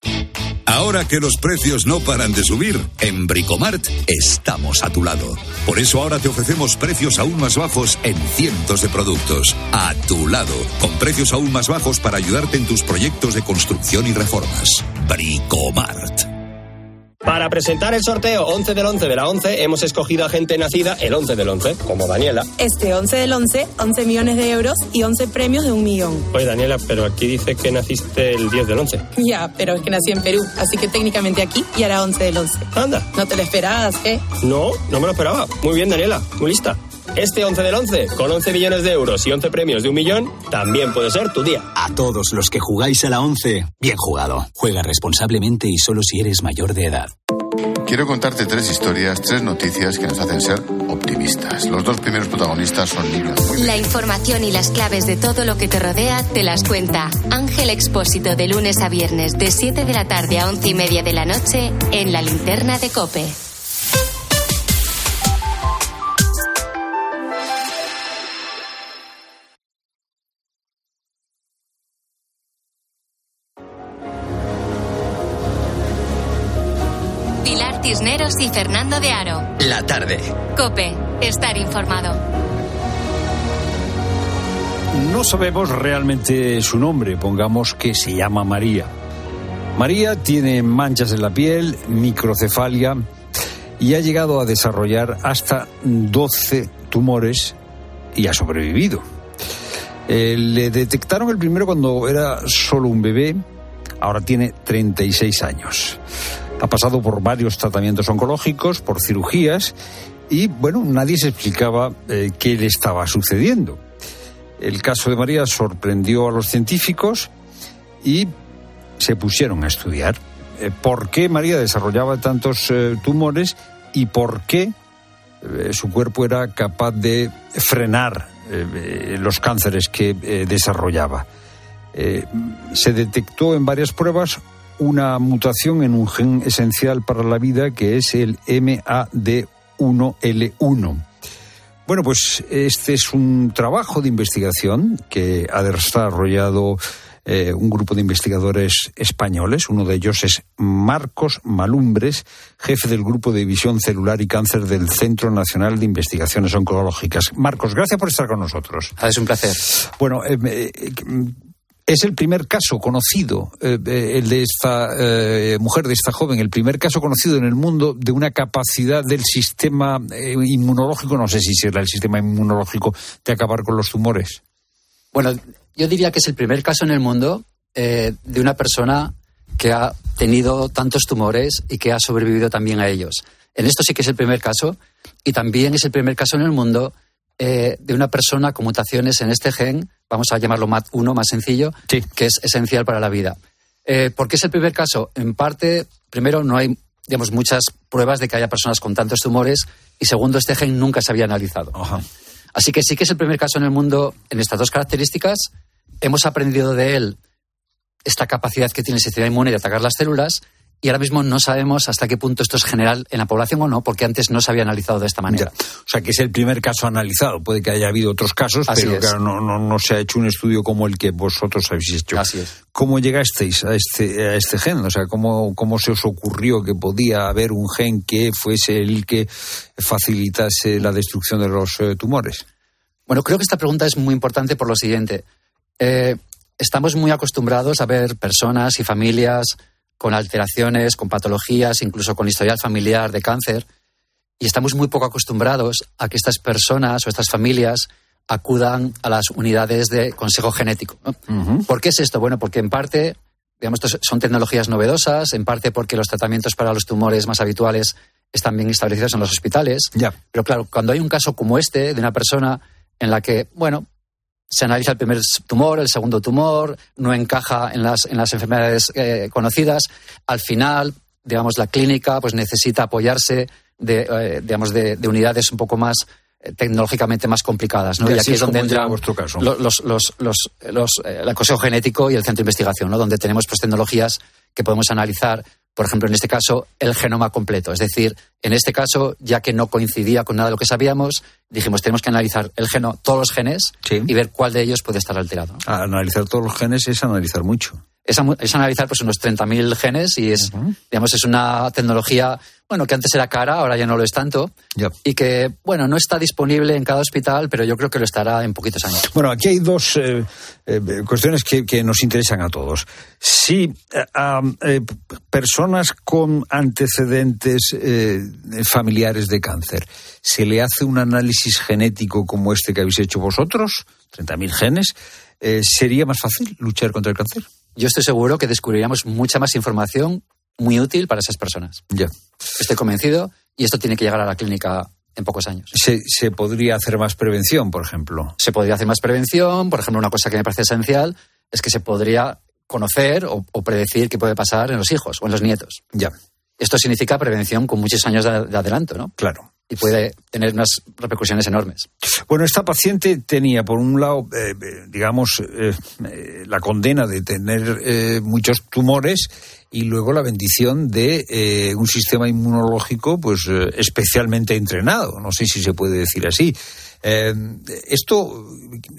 Ahora que los precios no paran de subir, en Bricomart estamos a tu lado. Por eso ahora te ofrecemos precios aún más bajos en cientos de productos. A tu lado, con precios aún más bajos para ayudarte en tus proyectos de construcción y reformas. Bricomart. Para presentar el sorteo once del once de la once, hemos escogido a gente nacida el once del once, como Daniela. Este once del once, once millones de euros y once premios de un millón. Oye, Daniela, pero aquí dice que naciste el diez del once. Ya, pero es que nací en Perú, así que técnicamente aquí y hará once del once. Anda. ¿No te lo esperabas, eh? No, no me lo esperaba. Muy bien, Daniela, muy lista. Este once del once, con once millones de euros y once premios de un millón, también puede ser tu día. A todos los que jugáis a la once, bien jugado. Juega responsablemente y solo si eres mayor de edad. Quiero contarte tres historias, tres noticias que nos hacen ser optimistas. Los dos primeros protagonistas son niños. La información y las claves de todo lo que te rodea te las cuenta Ángel Expósito de lunes a viernes de siete de la tarde a once y media de la noche en La Linterna de COPE. Pilar Cisneros y Fernando de Aro. La tarde. COPE, estar informado. No sabemos realmente su nombre, pongamos que se llama María. María tiene manchas en la piel, microcefalia y ha llegado a desarrollar hasta doce tumores y ha sobrevivido. Eh, le detectaron el primero cuando era solo un bebé, ahora tiene treinta y seis años. Ha pasado por varios tratamientos oncológicos, por cirugías, y, bueno, nadie se explicaba eh, qué le estaba sucediendo. El caso de María sorprendió a los científicos y se pusieron a estudiar eh, por qué María desarrollaba tantos eh, tumores y por qué eh, su cuerpo era capaz de frenar eh, los cánceres que eh, desarrollaba. Eh, se detectó en varias pruebas una mutación en un gen esencial para la vida que es el M A D uno L uno. Bueno, pues este es un trabajo de investigación que ha desarrollado eh, un grupo de investigadores españoles. Uno de ellos es Marcos Malumbres, jefe del Grupo de División Celular y Cáncer del Centro Nacional de Investigaciones Oncológicas. Marcos, gracias por estar con nosotros. Es un placer. Bueno, eh, eh, es el primer caso conocido, eh, el de esta eh, mujer, de esta joven, el primer caso conocido en el mundo de una capacidad del sistema eh, inmunológico, no sé si será el sistema inmunológico, de acabar con los tumores. Bueno, yo diría que es el primer caso en el mundo eh, de una persona que ha tenido tantos tumores y que ha sobrevivido también a ellos. En esto sí que es el primer caso, y también es el primer caso en el mundo eh, de una persona con mutaciones en este gen, vamos a llamarlo M A D uno, más sencillo, sí, que es esencial para la vida. Eh, ¿Por qué es el primer caso? En parte, primero, no hay, digamos, muchas pruebas de que haya personas con tantos tumores, y segundo, este gen nunca se había analizado. Ajá. Así que sí que es el primer caso en el mundo en estas dos características. Hemos aprendido de él esta capacidad que tiene el sistema inmune de atacar las células, y ahora mismo no sabemos hasta qué punto esto es general en la población o no, porque antes no se había analizado de esta manera. Ya. O sea, que es el primer caso analizado. Puede que haya habido otros casos, Así pero claro, no, no, no se ha hecho un estudio como el que vosotros habéis hecho. Así es. ¿Cómo llegasteis a este, a este gen? O sea, ¿cómo, ¿cómo se os ocurrió que podía haber un gen que fuese el que facilitase la destrucción de los eh, tumores? Bueno, creo que esta pregunta es muy importante por lo siguiente. Eh, estamos muy acostumbrados a ver personas y familias con alteraciones, con patologías, incluso con historial familiar de cáncer, y estamos muy poco acostumbrados a que estas personas o estas familias acudan a las unidades de consejo genético, ¿no? Uh-huh. ¿Por qué es esto? Bueno, porque en parte, digamos, son tecnologías novedosas, en parte porque los tratamientos para los tumores más habituales están bien establecidos en los hospitales. Ya. Pero claro, cuando hay un caso como este, de una persona en la que, bueno, se analiza el primer tumor, el segundo tumor, no encaja en las, en las enfermedades eh, conocidas, al final, digamos, la clínica pues necesita apoyarse de, eh, digamos, de, de unidades un poco más eh, tecnológicamente más complicadas, ¿no? Y, y aquí es donde entra vuestro caso. los, los, los, los, los, eh, el consejo genético y el centro de investigación, ¿no? Donde tenemos pues tecnologías que podemos analizar, por ejemplo, en este caso, el genoma completo. Es decir, en este caso, ya que no coincidía con nada de lo que sabíamos, dijimos, tenemos que analizar el geno, todos los genes, sí, y ver cuál de ellos puede estar alterado. Ah, analizar todos los genes es analizar mucho. Es, es analizar pues unos treinta mil genes y es, uh-huh. digamos, es una tecnología, bueno, que antes era cara, ahora ya no lo es tanto, yep. y que, bueno, no está disponible en cada hospital, pero yo creo que lo estará en poquitos años. Bueno, aquí hay dos eh, eh, cuestiones que, que nos interesan a todos. Si eh, eh, personas con antecedentes eh, familiares de cáncer, se le hace un análisis genético como este que habéis hecho vosotros, treinta mil genes, eh, ¿sería más fácil luchar contra el cáncer? Yo estoy seguro que descubriríamos mucha más información muy útil para esas personas. Ya. Estoy convencido y esto tiene que llegar a la clínica en pocos años. ¿Se, se podría hacer más prevención, por ejemplo? Se podría hacer más prevención. Por ejemplo, una cosa que me parece esencial es que se podría conocer o, o predecir qué puede pasar en los hijos o en los nietos. Ya. Esto significa prevención con muchos años de, de adelanto, ¿no? Claro. Y puede tener unas repercusiones enormes. Bueno, esta paciente tenía, por un lado, eh, digamos, eh, eh, la condena de tener eh, muchos tumores y luego la bendición de eh, un sistema inmunológico pues eh, especialmente entrenado. No sé si se puede decir así. Eh, esto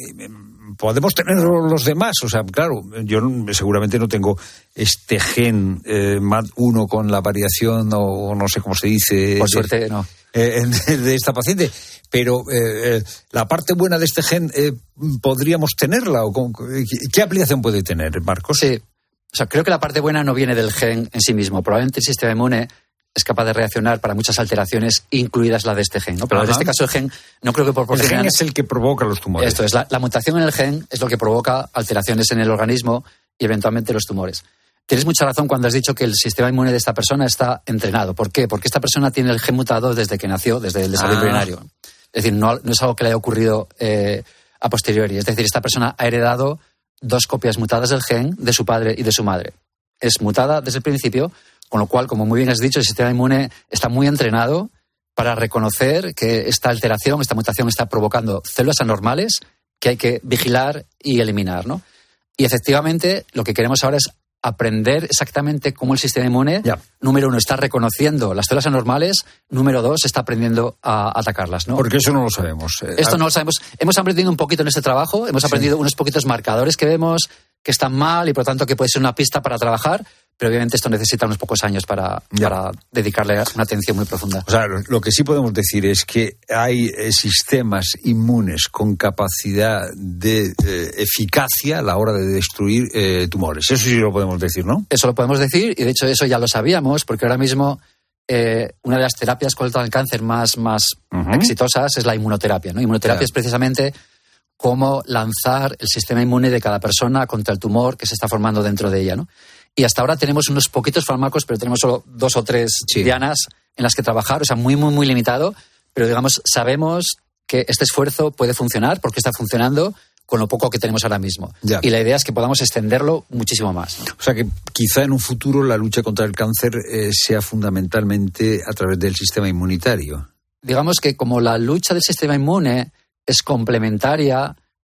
podemos tenerlo los demás. O sea, claro, yo seguramente no tengo este gen eh, M A D uno con la variación o no sé cómo se dice. Por suerte, de, no. Eh, de, de esta paciente. Pero eh, la parte buena de este gen, eh, ¿podríamos tenerla? ¿O con, qué aplicación puede tener, Marcos? Sí. O sea, creo que la parte buena no viene del gen en sí mismo. Probablemente el sistema inmune es capaz de reaccionar para muchas alteraciones, incluidas la de este gen, ¿no? Pero Ajá. en este caso el gen no creo que por El gen es el que provoca los tumores. Esto es, la, la mutación en el gen es lo que provoca alteraciones en el organismo y eventualmente los tumores. Tienes mucha razón cuando has dicho que el sistema inmune de esta persona está entrenado. ¿Por qué? Porque esta persona tiene el gen mutado desde que nació, desde el desarrollo embrionario. Ah. Es decir, no, no es algo que le haya ocurrido eh, a posteriori. Es decir, esta persona ha heredado dos copias mutadas del gen de su padre y de su madre. Es mutada desde el principio, con lo cual, como muy bien has dicho, el sistema inmune está muy entrenado para reconocer que esta alteración, esta mutación está provocando células anormales que hay que vigilar y eliminar, ¿no? Y efectivamente, lo que queremos ahora es aprender exactamente cómo el sistema inmune, ya. número uno, está reconociendo las células anormales, número dos, está aprendiendo a atacarlas, ¿no? Porque eso no lo sabemos. Esto no lo sabemos. Hemos aprendido un poquito en este trabajo, hemos aprendido sí. unos poquitos marcadores que vemos que están mal y por lo tanto que puede ser una pista para trabajar, pero obviamente esto necesita unos pocos años para, para dedicarle una atención muy profunda. O sea, lo que sí podemos decir es que hay eh, sistemas inmunes con capacidad de eh, eficacia a la hora de destruir eh, tumores. Eso sí lo podemos decir, ¿no? Eso lo podemos decir y de hecho eso ya lo sabíamos porque ahora mismo eh, una de las terapias contra el cáncer más, más uh-huh. exitosas es la inmunoterapia, ¿no? Inmunoterapia claro. es precisamente cómo lanzar el sistema inmune de cada persona contra el tumor que se está formando dentro de ella, ¿no? Y hasta ahora tenemos unos poquitos fármacos, pero tenemos solo dos o tres sí. dianas en las que trabajar, o sea, muy, muy, muy limitado. Pero, digamos, sabemos que este esfuerzo puede funcionar porque está funcionando con lo poco que tenemos ahora mismo. Ya. Y la idea es que podamos extenderlo muchísimo más, ¿no? O sea, que quizá en un futuro la lucha contra el cáncer eh, sea fundamentalmente a través del sistema inmunitario. Digamos que como la lucha del sistema inmune es complementaria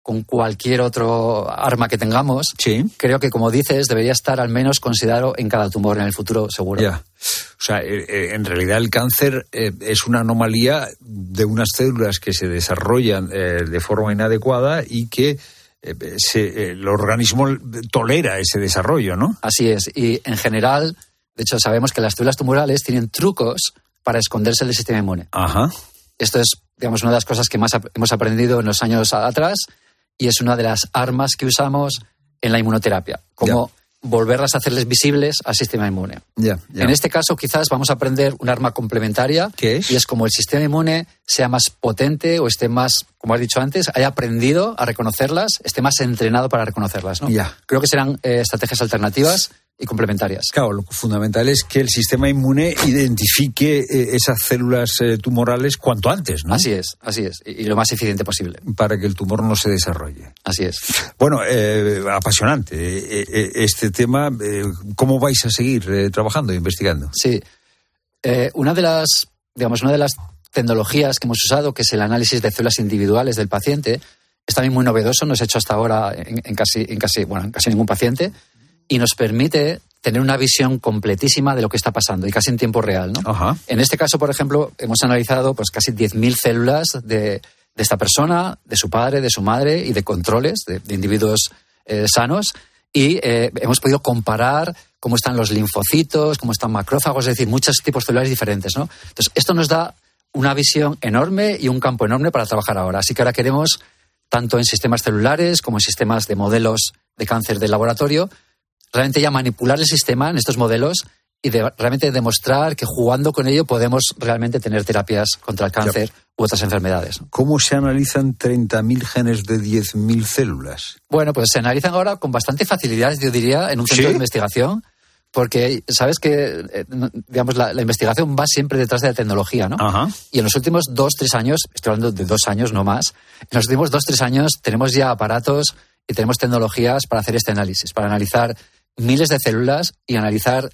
con cualquier otro arma que tengamos, sí. creo que, como dices, debería estar al menos considerado en cada tumor en el futuro, seguro. Ya. O sea, eh, en realidad el cáncer eh, es una anomalía de unas células que se desarrollan eh, de forma inadecuada y que eh, se, eh, el organismo tolera ese desarrollo, ¿no? Así es. Y en general, de hecho, sabemos que las células tumorales tienen trucos para esconderse del sistema inmune. Ajá. Esto es, digamos, una de las cosas que más ap- hemos aprendido en los años atrás y es una de las armas que usamos en la inmunoterapia, como ya. volverlas a hacerles visibles al sistema inmune. Ya, ya. En este caso, quizás vamos a aprender un arma complementaria. ¿Qué es? Y es como el sistema inmune sea más potente o esté más, como has dicho antes, haya aprendido a reconocerlas, esté más entrenado para reconocerlas, ¿no? Ya. Creo que serán eh, estrategias alternativas y complementarias. Claro, lo fundamental es que el sistema inmune identifique eh, esas células eh, tumorales cuanto antes, ¿no? Así es, así es, y, y lo más eficiente posible. Para que el tumor no se desarrolle. Así es. Bueno, eh, apasionante eh, eh, este tema. Eh, ¿Cómo vais a seguir eh, trabajando e investigando? Sí. Eh, una de las, digamos, una de las tecnologías que hemos usado, que es el análisis de células individuales del paciente, es también muy novedoso, no se ha hecho hasta ahora en, en casi, en casi, bueno, en casi ningún paciente, y nos permite tener una visión completísima de lo que está pasando y casi en tiempo real, ¿no? Ajá. En este caso, por ejemplo, hemos analizado pues casi diez mil células de, de esta persona, de su padre, de su madre y de controles de, de individuos eh, sanos y eh, hemos podido comparar cómo están los linfocitos, cómo están macrófagos, es decir, muchos tipos celulares diferentes, ¿no? Entonces, esto nos da una visión enorme y un campo enorme para trabajar ahora. Así que ahora queremos, tanto en sistemas celulares como en sistemas de modelos de cáncer de laboratorio, realmente ya manipular el sistema en estos modelos y de, realmente demostrar que jugando con ello podemos realmente tener terapias contra el cáncer ya. u otras enfermedades. ¿Cómo se analizan treinta mil genes de diez mil células? Bueno, pues se analizan ahora con bastante facilidad, yo diría, en un centro ¿Sí? de investigación, porque sabes que, eh, digamos, la, la investigación va siempre detrás de la tecnología, ¿no? Ajá. Y en los últimos dos, tres años, estoy hablando de dos años, no más, en los últimos dos, tres años tenemos ya aparatos y tenemos tecnologías para hacer este análisis, para analizar miles de células y analizar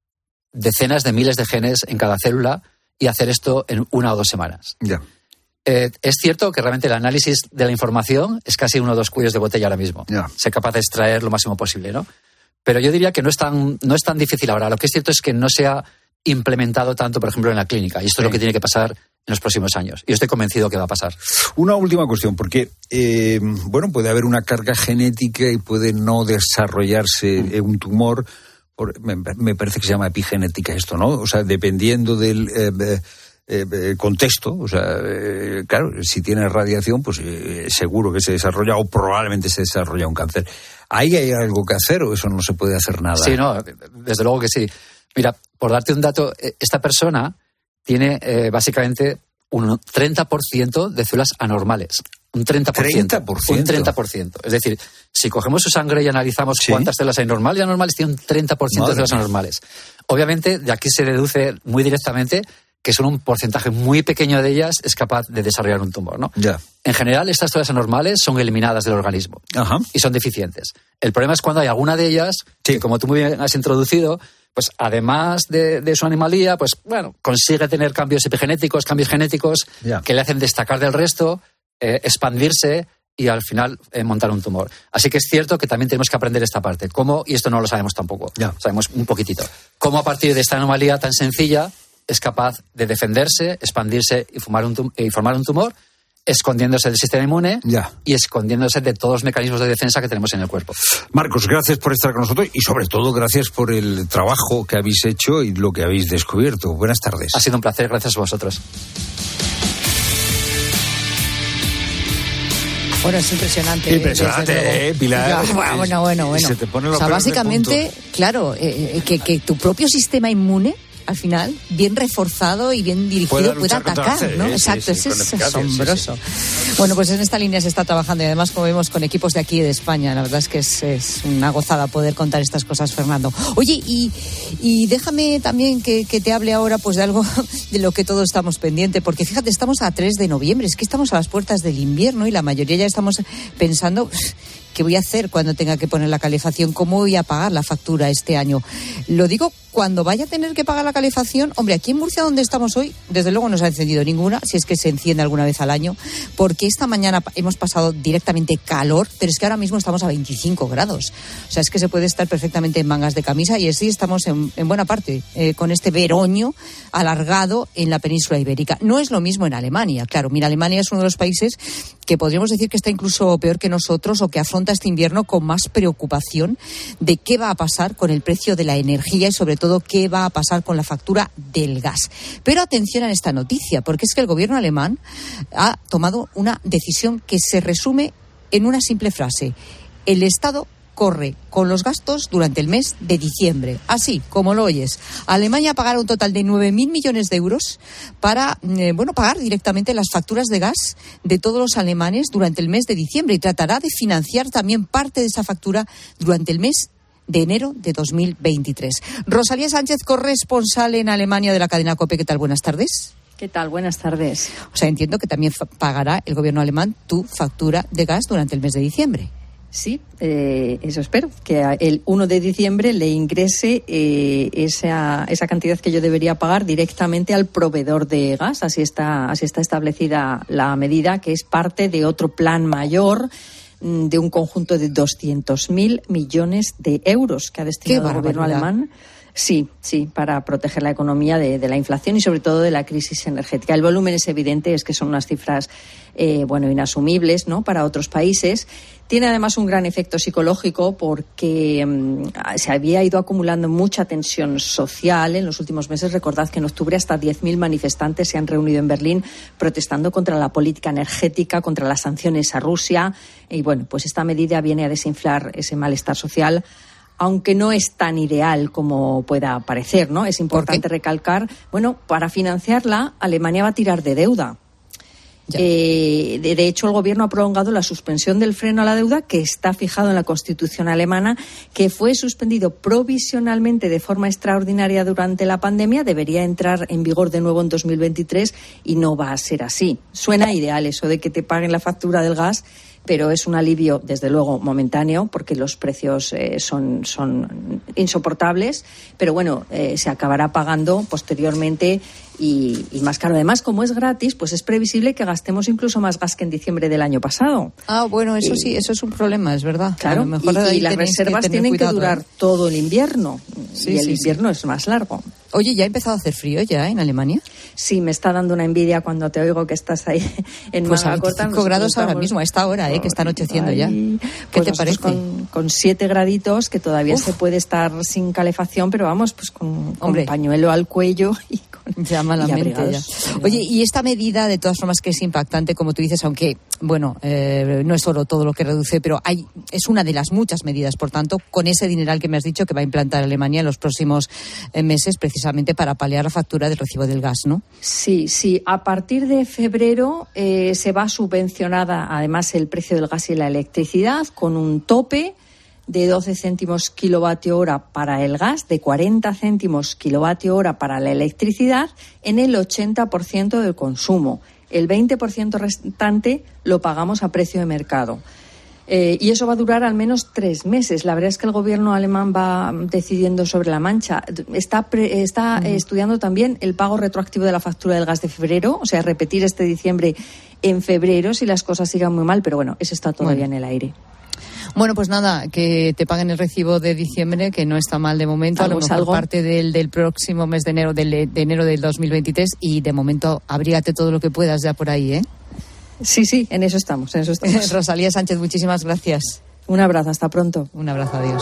decenas de miles de genes en cada célula y hacer esto en una o dos semanas. Ya. Eh, es cierto que realmente el análisis de la información es casi uno o dos cuellos de botella ahora mismo. Ya. Ser capaz de extraer lo máximo posible, ¿no? Pero yo diría que no es tan, no es tan difícil ahora. Lo que es cierto es que no se ha implementado tanto, por ejemplo, en la clínica. Y esto sí. es lo que tiene que pasar en los próximos años. Y yo estoy convencido que va a pasar. Una última cuestión, porque, eh, bueno, puede haber una carga genética y puede no desarrollarse mm. un tumor. Por, me, me parece que se llama epigenética esto, ¿no? O sea, dependiendo del eh, eh, contexto, o sea, eh, claro, si tiene radiación, pues eh, seguro que se desarrolla o probablemente se desarrolla un cáncer. ¿Ahí hay algo que hacer o eso no se puede hacer nada? Sí, no, desde luego que sí. Mira, por darte un dato, esta persona tiene eh, básicamente un treinta por ciento de células anormales. Un treinta por ciento. ¿treinta por ciento? Un treinta por ciento. Es decir, si cogemos su sangre y analizamos ¿Sí? cuántas células hay normales y anormales, tiene un treinta por ciento Madre de células anormales. Obviamente, de aquí se deduce muy directamente que solo un porcentaje muy pequeño de ellas es capaz de desarrollar un tumor, ¿no? Ya. En general, estas células anormales son eliminadas del organismo. Ajá. Y son deficientes. El problema es cuando hay alguna de ellas, sí. que como tú muy bien has introducido, pues además de, de su anomalía, pues bueno, consigue tener cambios epigenéticos, cambios genéticos ya. que le hacen destacar del resto, eh, expandirse y al final eh, montar un tumor. Así que es cierto que también tenemos que aprender esta parte. ¿Cómo? Y esto no lo sabemos tampoco. Ya. Sabemos un poquitito. ¿Cómo a partir de esta anomalía tan sencilla es capaz de defenderse, expandirse y formar un, tum- y formar un tumor, escondiéndose del sistema inmune ya. y escondiéndose de todos los mecanismos de defensa que tenemos en el cuerpo? Marcos, gracias por estar con nosotros y sobre todo gracias por el trabajo que habéis hecho y lo que habéis descubierto. Buenas tardes. Ha sido un placer, gracias a vosotros. Bueno, es impresionante. Impresionante, ¿eh, Pilar? Bueno, bueno, bueno. bueno. Se te ponen los o sea, pelos de básicamente, punta. claro, eh, que, que tu propio sistema inmune, al final, bien reforzado y bien dirigido, pueda atacar, cáncer, ¿no? ¿eh? Exacto, sí, sí, es, es eficacia, asombroso. Sí, sí. Bueno, pues en esta línea se está trabajando y además, como vemos, con equipos de aquí de España. La verdad es que es, es una gozada poder contar estas cosas, Fernando. Oye, y, y déjame también que, que te hable ahora pues de algo de lo que todos estamos pendientes, porque fíjate, estamos a tres de noviembre, es que estamos a las puertas del invierno y la mayoría ya estamos pensando... ¿Qué voy a hacer cuando tenga que poner la calefacción? ¿Cómo voy a pagar la factura este año? Lo digo cuando vaya a tener que pagar la calefacción, hombre, aquí en Murcia donde estamos hoy, desde luego no se ha encendido ninguna, si es que se enciende alguna vez al año, porque esta mañana hemos pasado directamente calor, pero es que ahora mismo estamos a veinticinco grados. O sea, es que se puede estar perfectamente en mangas de camisa y así estamos en, en buena parte eh, con este veroño alargado en la península ibérica. No es lo mismo en Alemania, claro. Mira, Alemania es uno de los países que podríamos decir que está incluso peor que nosotros o que afronta este invierno con más preocupación de qué va a pasar con el precio de la energía y sobre todo qué va a pasar con la factura del gas. Pero atención a esta noticia, porque es que el gobierno alemán ha tomado una decisión que se resume en una simple frase: el Estado corre con los gastos durante el mes de diciembre. Así como lo oyes. Alemania pagará un total de nueve mil millones de euros para eh, bueno, pagar directamente las facturas de gas de todos los alemanes durante el mes de diciembre y tratará de financiar también parte de esa factura durante el mes de enero de dos mil veintitrés. Rosalía Sánchez, corresponsal en Alemania de la cadena COPE. ¿Qué tal? Buenas tardes. ¿Qué tal? Buenas tardes. O sea, entiendo que también pagará el gobierno alemán tu factura de gas durante el mes de diciembre. Sí, eh, eso espero, que el uno de diciembre le ingrese eh, esa, esa cantidad que yo debería pagar directamente al proveedor de gas. Así está, así está establecida la medida, que es parte de otro plan mayor de un conjunto de doscientos mil millones de euros que ha destinado el gobierno alemán. Sí, sí, para proteger la economía de, de la inflación y sobre todo de la crisis energética. El volumen es evidente, es que son unas cifras eh, bueno, inasumibles, ¿no?, para otros países. Tiene además un gran efecto psicológico porque um, se había ido acumulando mucha tensión social en los últimos meses. Recordad que en octubre hasta diez mil manifestantes se han reunido en Berlín protestando contra la política energética, contra las sanciones a Rusia. Y bueno, pues esta medida viene a desinflar ese malestar social, aunque no es tan ideal como pueda parecer, ¿no? Es importante recalcar, bueno, para financiarla, Alemania va a tirar de deuda. Eh, de, de hecho, el gobierno ha prolongado la suspensión del freno a la deuda, que está fijado en la Constitución alemana, que fue suspendido provisionalmente de forma extraordinaria durante la pandemia. Debería entrar en vigor de nuevo en dos mil veintitrés y no va a ser así. Suena ideal eso de que te paguen la factura del gas, pero es un alivio, desde luego, momentáneo, porque los precios eh, son, son insoportables. Pero bueno, eh, se acabará pagando posteriormente y, y más caro. Además, como es gratis, pues es previsible que gastemos incluso más gas que en diciembre del año pasado. Ah, bueno, eso y, sí, eso es un problema, es verdad. Claro, a lo mejor y, y las reservas que tienen cuidado, que durar ¿eh? todo el invierno. Sí, y el sí, invierno sí. es más largo. Oye, ¿ya ha empezado a hacer frío ya en Alemania? Sí, me está dando una envidia cuando te oigo que estás ahí en pues manga corta. cinco grados estamos... ahora mismo, a esta hora, ¿eh? Que está anocheciendo ya. ¿Qué pues te parece? Con, con siete graditos, que todavía Uf. se puede estar sin calefacción, pero vamos, pues con, con pañuelo al cuello y con... Llama la mente ya. Oye, y esta medida, de todas formas, que es impactante, como tú dices, aunque, bueno, eh, no es solo todo lo que reduce, pero hay es una de las muchas medidas, por tanto, con ese dineral que me has dicho que va a implantar Alemania en los próximos eh, meses, precisamente para paliar la factura del recibo del gas, ¿no? Sí, sí. A partir de febrero eh, se va subvencionada, además, el precio del gas y la electricidad con un tope de doce céntimos kilovatio hora para el gas, de cuarenta céntimos kilovatio hora para la electricidad, en el ochenta por ciento del consumo. El veinte por ciento restante lo pagamos a precio de mercado. Eh, y eso va a durar al menos tres meses. La verdad es que el gobierno alemán va decidiendo sobre la marcha. Está, pre, está uh-huh. estudiando también el pago retroactivo de la factura del gas de febrero, o sea, repetir este diciembre en febrero si las cosas sigan muy mal, pero bueno, eso está todavía bueno. en el aire. Bueno, pues nada, que te paguen el recibo de diciembre, que no está mal de momento, a lo mejor algo? parte del, del próximo mes de enero, del, de enero del dos mil veintitrés, y de momento abrígate todo lo que puedas ya por ahí, ¿eh? Sí, sí, en eso estamos, en eso estamos. Rosalía Sánchez, muchísimas gracias. Un abrazo, hasta pronto. Un abrazo, adiós.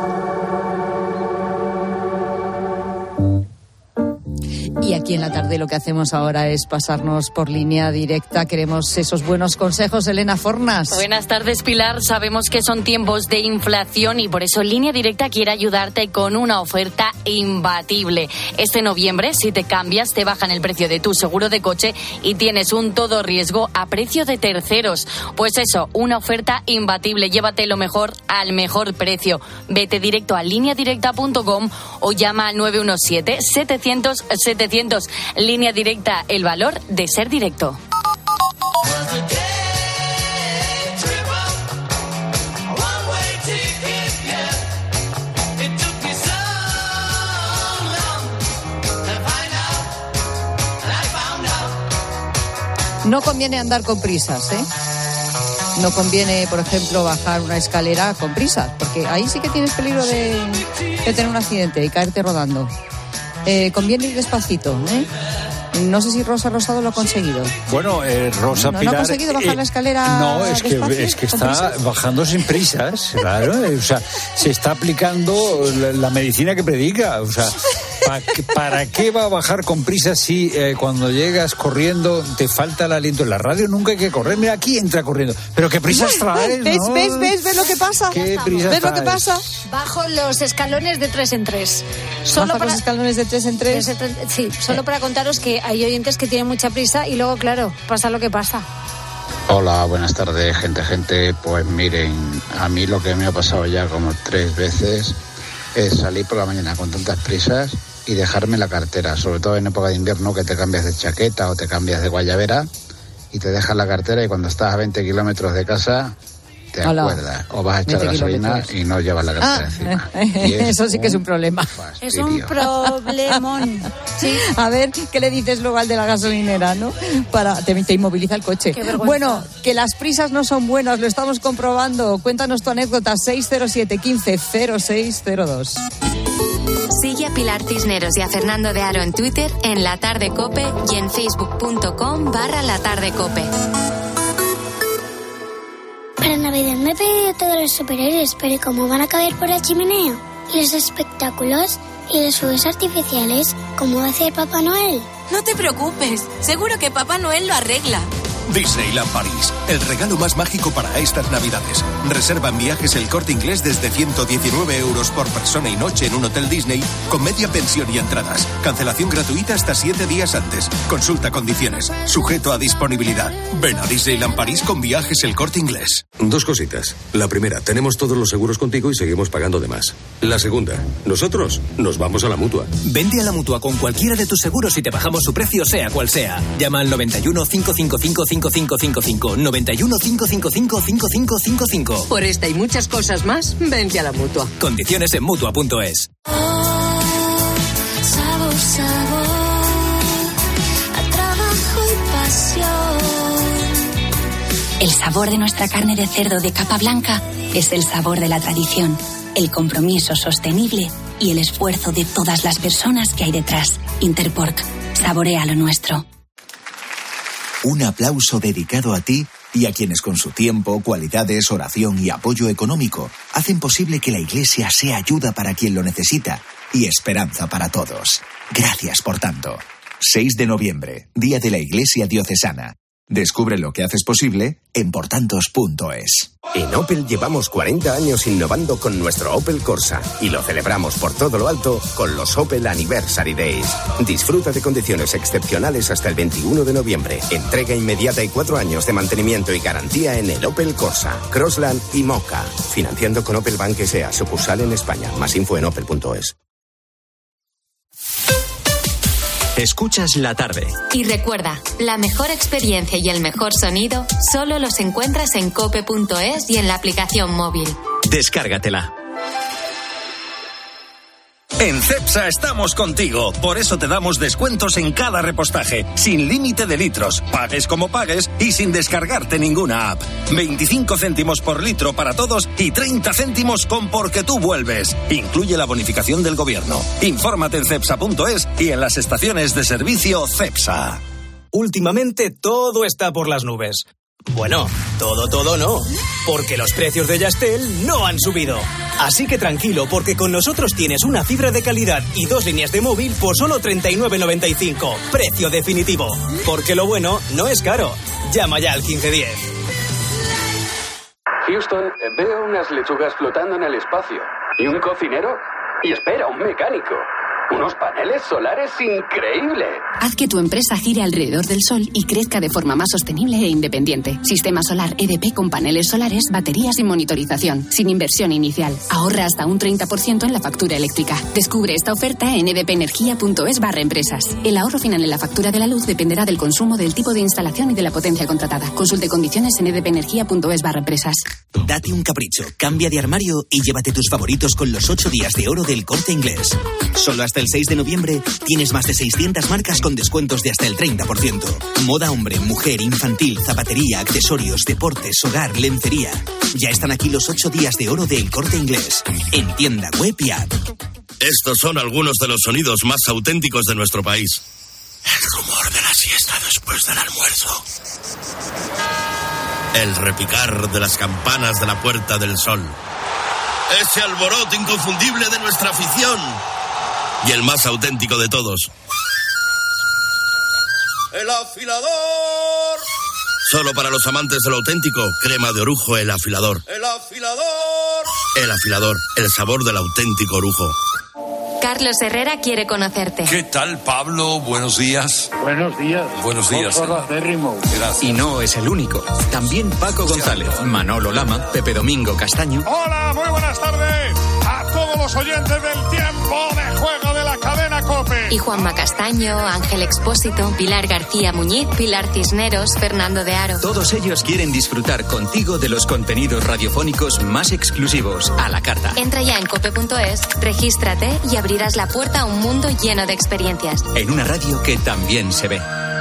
Y aquí en la tarde lo que hacemos ahora es pasarnos por línea directa. Queremos esos buenos consejos. Elena Fornas. Buenas tardes, Pilar. Sabemos que son tiempos de inflación y por eso Línea Directa quiere ayudarte con una oferta imbatible. Este noviembre, si te cambias, te bajan el precio de tu seguro de coche y tienes un todo riesgo a precio de terceros. Pues eso, una oferta imbatible. Llévate lo mejor al mejor precio. Vete directo a línea directa punto com o llama al nueve uno siete, setecientos, setecientos. Línea Directa, el valor de ser directo. No conviene andar con prisas, ¿eh? No conviene, por ejemplo, bajar una escalera con prisas, porque ahí sí que tienes peligro de, de tener un accidente y caerte rodando. Eh, conviene ir despacito, ¿eh? No sé si Rosa Rosado lo ha conseguido. Bueno, eh, Rosa ¿No, Pilar... ¿No ha conseguido bajar eh, la escalera No, es que, despacio, es que con está prisas? bajando sin prisas, claro. O sea, se está aplicando la, la medicina que predica. O sea, ¿pa, ¿para qué va a bajar con prisas si eh, cuando llegas corriendo te falta el aliento? En la radio nunca hay que correr. Mira, aquí entra corriendo. Pero qué prisas traes, ¿Ves, ¿no? ves, ves, ves lo que pasa? ¿Qué prisas ¿Ves lo que traes? pasa? Bajo los escalones de tres en tres. Solo ¿Baja para... los escalones de tres en tres? Sí, solo para contaros que hay oyentes que tienen mucha prisa y luego, claro, pasa lo que pasa. Hola, buenas tardes, gente, gente. Pues miren, a mí lo que me ha pasado ya como tres veces es salir por la mañana con tantas prisas y dejarme la cartera, sobre todo en época de invierno, que te cambias de chaqueta o te cambias de guayabera y te dejas la cartera y cuando estás a veinte kilómetros de casa te Hola. acuerdas o vas a echar veinte gasolina kilómetros. y no llevas la cartera Ah, encima. Y es eso sí que es un problema. Es un problemón. Sí. A ver, ¿qué le dices luego al de la gasolinera, no? Para te, te inmoviliza el coche. Qué vergüenza. Bueno, que las prisas no son buenas, lo estamos comprobando. Cuéntanos tu anécdota, seis cero siete, quince, cero seis cero dos. Sigue a Pilar Cisneros y a Fernando de Aro en Twitter, en La Tarde Cope y en facebook.com barra La Tarde Cope. Para Navidad me he pedido todos los superhéroes, pero ¿cómo van a caber por la chimenea? ¿Y los espectáculos? ¿Y los fuegos artificiales? ¿Cómo va a hacer Papá Noel? No te preocupes, seguro que Papá Noel lo arregla. Disneyland París, el regalo más mágico para estas Navidades. Reserva en Viajes El Corte Inglés desde ciento diecinueve euros por persona y noche en un hotel Disney con media pensión y entradas. Cancelación gratuita hasta siete días antes. Consulta condiciones. Sujeto a disponibilidad. Ven a Disneyland París con Viajes El Corte Inglés. Dos cositas. La primera, tenemos todos los seguros contigo y seguimos pagando de más. La segunda, nosotros nos vamos a la Mutua. Vende a la Mutua con cualquiera de tus seguros y te bajamos su precio sea cual sea. Llama al noventa y uno, cinco cinco cinco, cinco cinco cinco cinco, noventa y uno, cinco cinco cinco, cinco cinco cinco cinco. Por esta y muchas cosas más, vente a la Mutua. Condiciones en Mutua punto es. Sabor, sabor, a trabajo y pasión. El sabor de nuestra carne de cerdo de capa blanca es el sabor de la tradición, el compromiso sostenible y el esfuerzo de todas las personas que hay detrás. Interpork, saborea lo nuestro. Un aplauso dedicado a ti y a quienes con su tiempo, cualidades, oración y apoyo económico hacen posible que la Iglesia sea ayuda para quien lo necesita y esperanza para todos. Gracias por tanto. seis de noviembre, Día de la Iglesia Diocesana. Descubre lo que haces posible en portantos punto es. En Opel llevamos cuarenta años innovando con nuestro Opel Corsa y lo celebramos por todo lo alto con los Opel Anniversary Days. Disfruta de condiciones excepcionales hasta el veintiuno de noviembre. Entrega inmediata y cuatro años de mantenimiento y garantía en el Opel Corsa, Crossland y Mocha. Financiando con Opel Bank S A, sucursal en España. Más info en opel punto es. Escuchas La Tarde. Y recuerda, la mejor experiencia y el mejor sonido solo los encuentras en cope punto es y en la aplicación móvil. Descárgatela. En Cepsa estamos contigo, por eso te damos descuentos en cada repostaje, sin límite de litros, pagues como pagues y sin descargarte ninguna app. veinticinco céntimos por litro para todos y treinta céntimos con Porque tú vuelves. Incluye la bonificación del gobierno. Infórmate en cepsa punto es y en las estaciones de servicio Cepsa. Últimamente todo está por las nubes. Bueno, todo, todo no, porque los precios de Yastel no han subido. Así que tranquilo, porque con nosotros tienes una fibra de calidad y dos líneas de móvil por solo treinta y nueve noventa y cinco. Precio definitivo. Porque lo bueno no es caro. Llama ya al quince diez. Houston, veo unas lechugas flotando en el espacio. ¿Y un cocinero? Y espera, un mecánico. ¡Unos paneles solares increíbles! Haz que tu empresa gire alrededor del sol y crezca de forma más sostenible e independiente. Sistema solar E D P con paneles solares, baterías y monitorización. Sin inversión inicial. Ahorra hasta un treinta por ciento en la factura eléctrica. Descubre esta oferta en edpenergia punto es barra empresas. El ahorro final en la factura de la luz dependerá del consumo, del tipo de instalación y de la potencia contratada. Consulte condiciones en edpenergia punto es barra empresas. Date un capricho, cambia de armario y llévate tus favoritos con los ocho días de oro del Corte Inglés. Solo hasta el seis de noviembre tienes más de seiscientas marcas con descuentos de hasta el treinta por ciento. Moda hombre, mujer, infantil, zapatería, accesorios, deportes, hogar, lencería. Ya están aquí los ocho días de oro del Corte Inglés. En tienda web y app. Estos son algunos de los sonidos más auténticos de nuestro país. El rumor de la siesta después del almuerzo. El repicar de las campanas de la Puerta del Sol. Ese alboroto inconfundible de nuestra afición. Y el más auténtico de todos. ¡El afilador! Solo para los amantes de lo auténtico, crema de orujo El Afilador. ¡El afilador! El Afilador, el sabor del auténtico orujo. Carlos Herrera quiere conocerte. ¿Qué tal, Pablo? Buenos días. Buenos días. Buenos días. Gracias. Y no es el único. También Paco González, Manolo Lama, Pepe Domingo Castaño. Hola, muy buenas tardes a todos los oyentes del tiempo de juego de la cadena COPE. Y Juanma Castaño, Ángel Expósito, Pilar García Muñiz, Pilar Cisneros, Fernando de Aro. Todos ellos quieren disfrutar contigo de los contenidos radiofónicos más exclusivos, a la carta. Entra ya en cope punto es, regístrate y abrirás la puerta a un mundo lleno de experiencias. En una radio que también se ve.